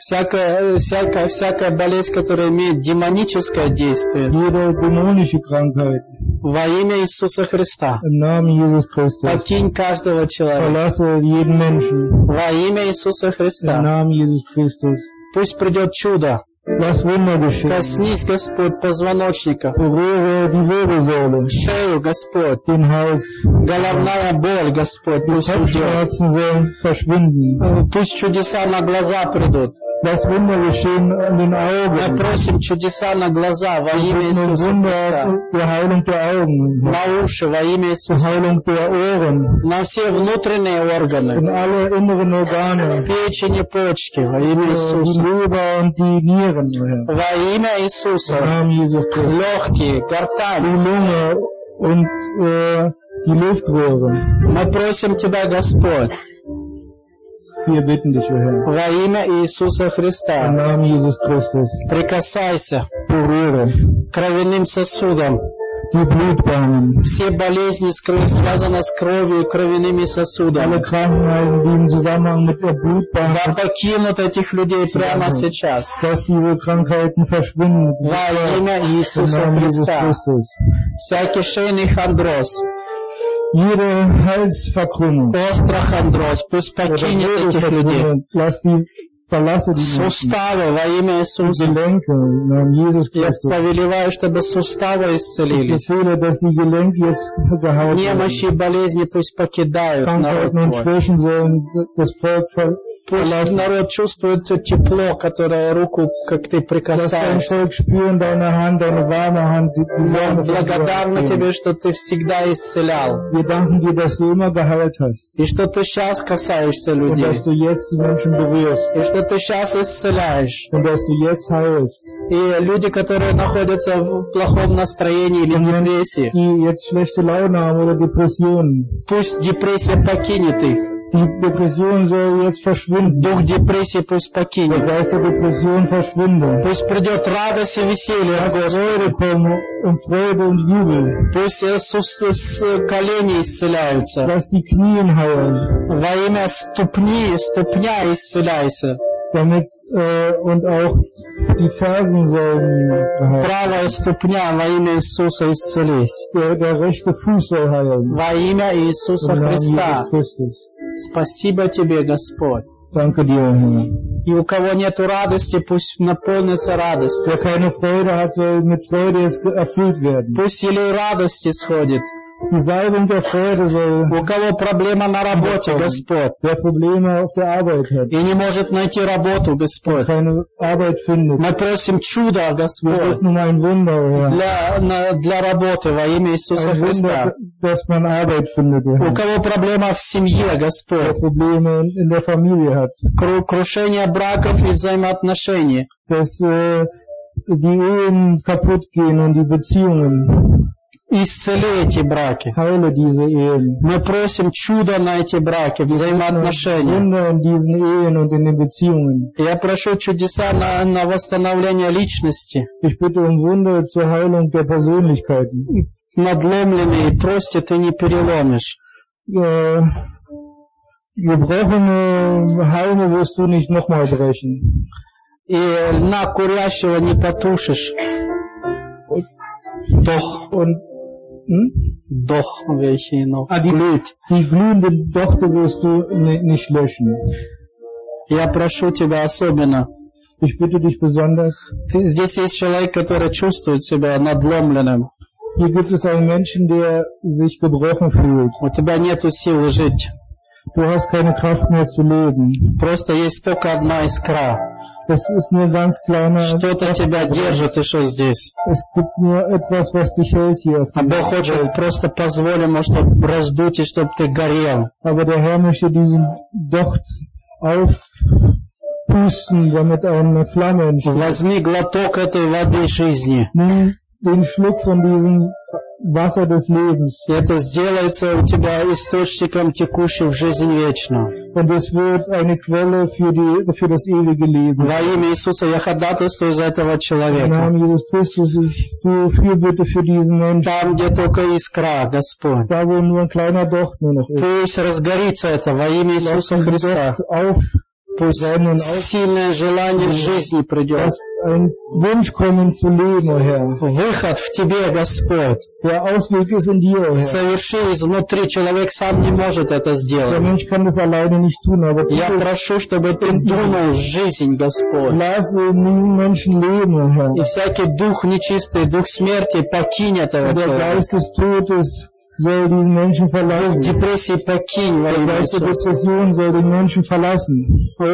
всякая болезнь, которая имеет демоническое действие, jede dämonische Krankheit, во имя Иисуса Христа, im Namen Jesus Christus, покинь каждого человека, verlasse jeden Menschen, во имя Иисуса im Христа. Namen Jesus Christus. Пусть придет чудо. Lass Wunder geschehen. Коснись, Господь, позвоночника, Berühre die Wirbelsäule, шею, Господь, den Hals. головная боль, Господь, Die пусть уйдет. Kopfschmerzen sollen verschwinden. Пусть чудеса на глаза придут. Lass Wunder geschehen an den Мы Augen. просим чудеса на глаза во имя Ein Иисуса Wunder Христа. der Heilung der Augen, На уши во имя die Иисуса. Heilung der Ohren, На все внутренние in органы. alle inneren Organe, Печень и почки во имя die Иисуса. Leber und die Nieren, o Herr. Во имя Im Иисуса. Namen Jesus Christus. Легкие, Die гортань. Lunge und die Luftröhre. Мы просим Тебя, Господь, Wir bitten dich, o Herr. во имя Иисуса Im Христа. Namen Jesus Christus. Прикасайся Berühre к кровяным сосудам. die Blutbahnen. Все болезни связаны с кровью и кровяными Alle сосудами. Krankheiten, die im Zusammenhang mit der Blutbahn, Да покинут этих людей прямо сейчас. dass diese Krankheiten verschwinden. Во имя Im Иисуса Namen Jesus Христа. Christus. Всякий шейный хондроз, Jede Halsverkrümmung острохондроз, пусть oder покинет этих людей. Wirbelverkrümmung, verlasse die Menschen. Суставы во имя Die Иисуса. Gelenke im Namen Jesus Я Christus. повелеваю, чтобы суставы Ich исцелились. befehle, dass die Gelenke jetzt geheilt Немощи и werden. болезни пусть покидают народ Krankheiten und Твой. Schwächen sollen das Volk Пусть verlassen. народ чувствует тепло, которое руку, как Ты Lass dein прикасаешься. Volk spüren, deine Hand, deine warme Hand, die Мы Wärme von dir благодарны ausgehen. Тебе, что Ты всегда исцелял. Wir danken dir, dass du immer geheilt hast И что Ты сейчас касаешься und людей. dass du jetzt die Menschen berührst И что Ты сейчас исцеляешь. und dass du jetzt heilst. И люди, которые находятся в плохом настроении или депрессии, Die jetzt schlechte Laune haben oder Depressionen. пусть депрессия покинет их. Die Depression soll jetzt verschwinden. Дух депрессии пусть Der покинет. Geist der Depression verschwinde. Пусть придет радость и веселье от Lass Господа. Freude kommen und Freude und Jubel. Пусть колени исцеляются. Lass die Knien heilen. Во имя ступня исцеляйся. Damit und auch die Fersen sollen heilen. Правая ступня во имя Иисуса исцелись. Der rechte Fuß soll heilen. Во имя Иисуса Im Namen Христа. Jesus Christus. Спасибо Тебе, Господь. Danke dir, Herr. И у кого нету радости, пусть наполнится радостью. Wer keine Freude hat, soll mit Freude jetzt erfüllt werden. Пусть елей радости сходит. Die Salbung der Freude soll, У кого проблема на работе, Господь, wer Probleme auf der Arbeit hat, и не может найти работу, Господь, keine Arbeit findet, мы просим чуда, wir Господь, bitten um ein Wunder, Herr. для работы во имя Иисуса Ein Христа. Wunder, dass man Arbeit findet, У Herr. кого проблема в семье, Wer Господь, Probleme in der Familie hat, крушение браков и взаимоотношений, dass die Ehen kaputt gehen und die Beziehungen. исцели эти браки. Heile diese Ehen. Мы просим чудо на эти браки, взаимоотношения. Wunder in diesen Ehen und in den Beziehungen. Я прошу чудеса на восстановление личности. Ich bitte um Wunder zur Heilung der Persönlichkeiten. Надломленные трости ты не переломишь. Gebrochene Halme wirst du nicht nochmal brechen. И льна курящего не потушишь. Doch. Und Doch, welche noch Die glühenden Dochte wirst du nicht löschen. Я прошу тебя особенно. Ich bitte dich besonders. Здесь есть человек, который чувствует себя надломленным. Hier gibt es einen Menschen, der sich gebrochen fühlt. У тебя нету силы жить. Du hast keine Kraft mehr zu leben. Просто есть только одна искра. Es ist nur ganz kleiner. Что-то тебя держит еще здесь. Es gibt nur etwas, was dich hält hier. А Бог хочет просто позволить ему, чтобы раздуть и чтобы ты горел. Aber der Herr möchte diesen Docht aufpusten, damit eine Flamme entsteht. Возьми глоток этой воды жизни. Nimm den Schluck von diesem Wasser des Lebens. И это сделается у тебя источником, текущим в жизнь вечную. Und es wird eine Quelle für das ewige Leben. Во имя Иисуса я ходатайствую за этого Im человека. Namen Jesus Christus, du Fürbitte für diesen Menschen. Там, где только искра, Господь. Da, wo nur ein kleiner Docht nur noch ist. Пусть разгорится это во имя Иисуса Христа. Пусть сильное желание в жизни придет. Ein Wunsch kommen zu leben, O Herr. Выход в тебе, Господь. Der Ausweg ist in dir, O Herr. Соверши изнутри. Человек сам не может это Der сделать. Mensch kann das alleine nicht tun, aber Я прошу, чтобы ты думал жизнь, Господь. lasse in diesen Menschen leben, O Herr. И всякий дух нечистый, дух смерти покинь этого Der человека. Geist des Todes soll diesen Menschen verlassen. Депрессии покинь во Der имя Geist der Иисуса. Depression soll den Menschen verlassen.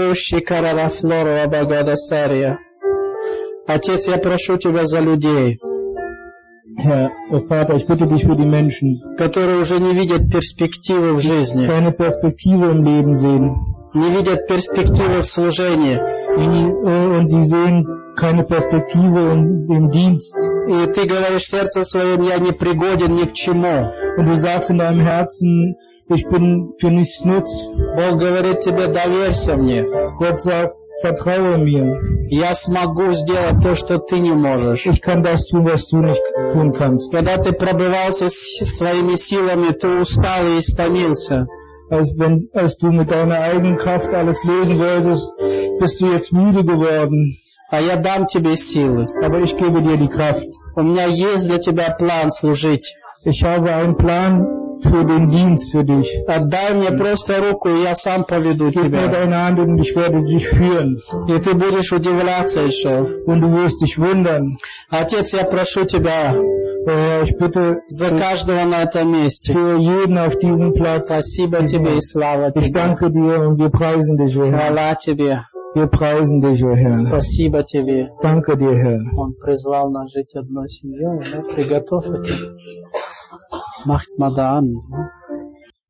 Отец, я прошу тебя за людей, Herr, Vater, ich bitte dich für die Menschen, которые уже не видят перспективы в жизни, keine Perspektive im Leben sehen. не видят перспективы в служении. Und die sehen keine Perspektive im Dienst. И ты говоришь в сердце своем, я не пригоден ни к чему. Und du sagst in deinem Herzen, ich bin für nichts nutz. Бог говорит тебе, доверься мне. Gott sagt, vertraue mir. Я смогу сделать то, что ты не можешь. Ich kann das tun, was du nicht tun kannst. Когда ты пробивался своими силами, ты устал и истомился. Als du mit deiner eigenen Kraft alles lösen wolltest, bist du jetzt müde geworden. А я дам тебе силы. Aber ich gebe dir die Kraft. У меня есть для тебя план служить. Ich habe einen Plan für den Dienst für dich. Отдай мне просто руку, и я сам поведу Gib mir тебя. deine Hand und ich werde dich führen. И ты будешь удивляться еще. Und du wirst dich wundern. Отец, я прошу тебя Ich bitte за каждого на этом месте. für jeden auf diesem Platz. Спасибо тебе и слава Ich тебе. danke dir und wir preisen dich, O Herr. Хвала тебе. Wir preisen dich, O Herr. Спасибо тебе. Danke dir, Herr. Он призвал нас жить одной семьей. Да? Приготовь это. Macht Madan.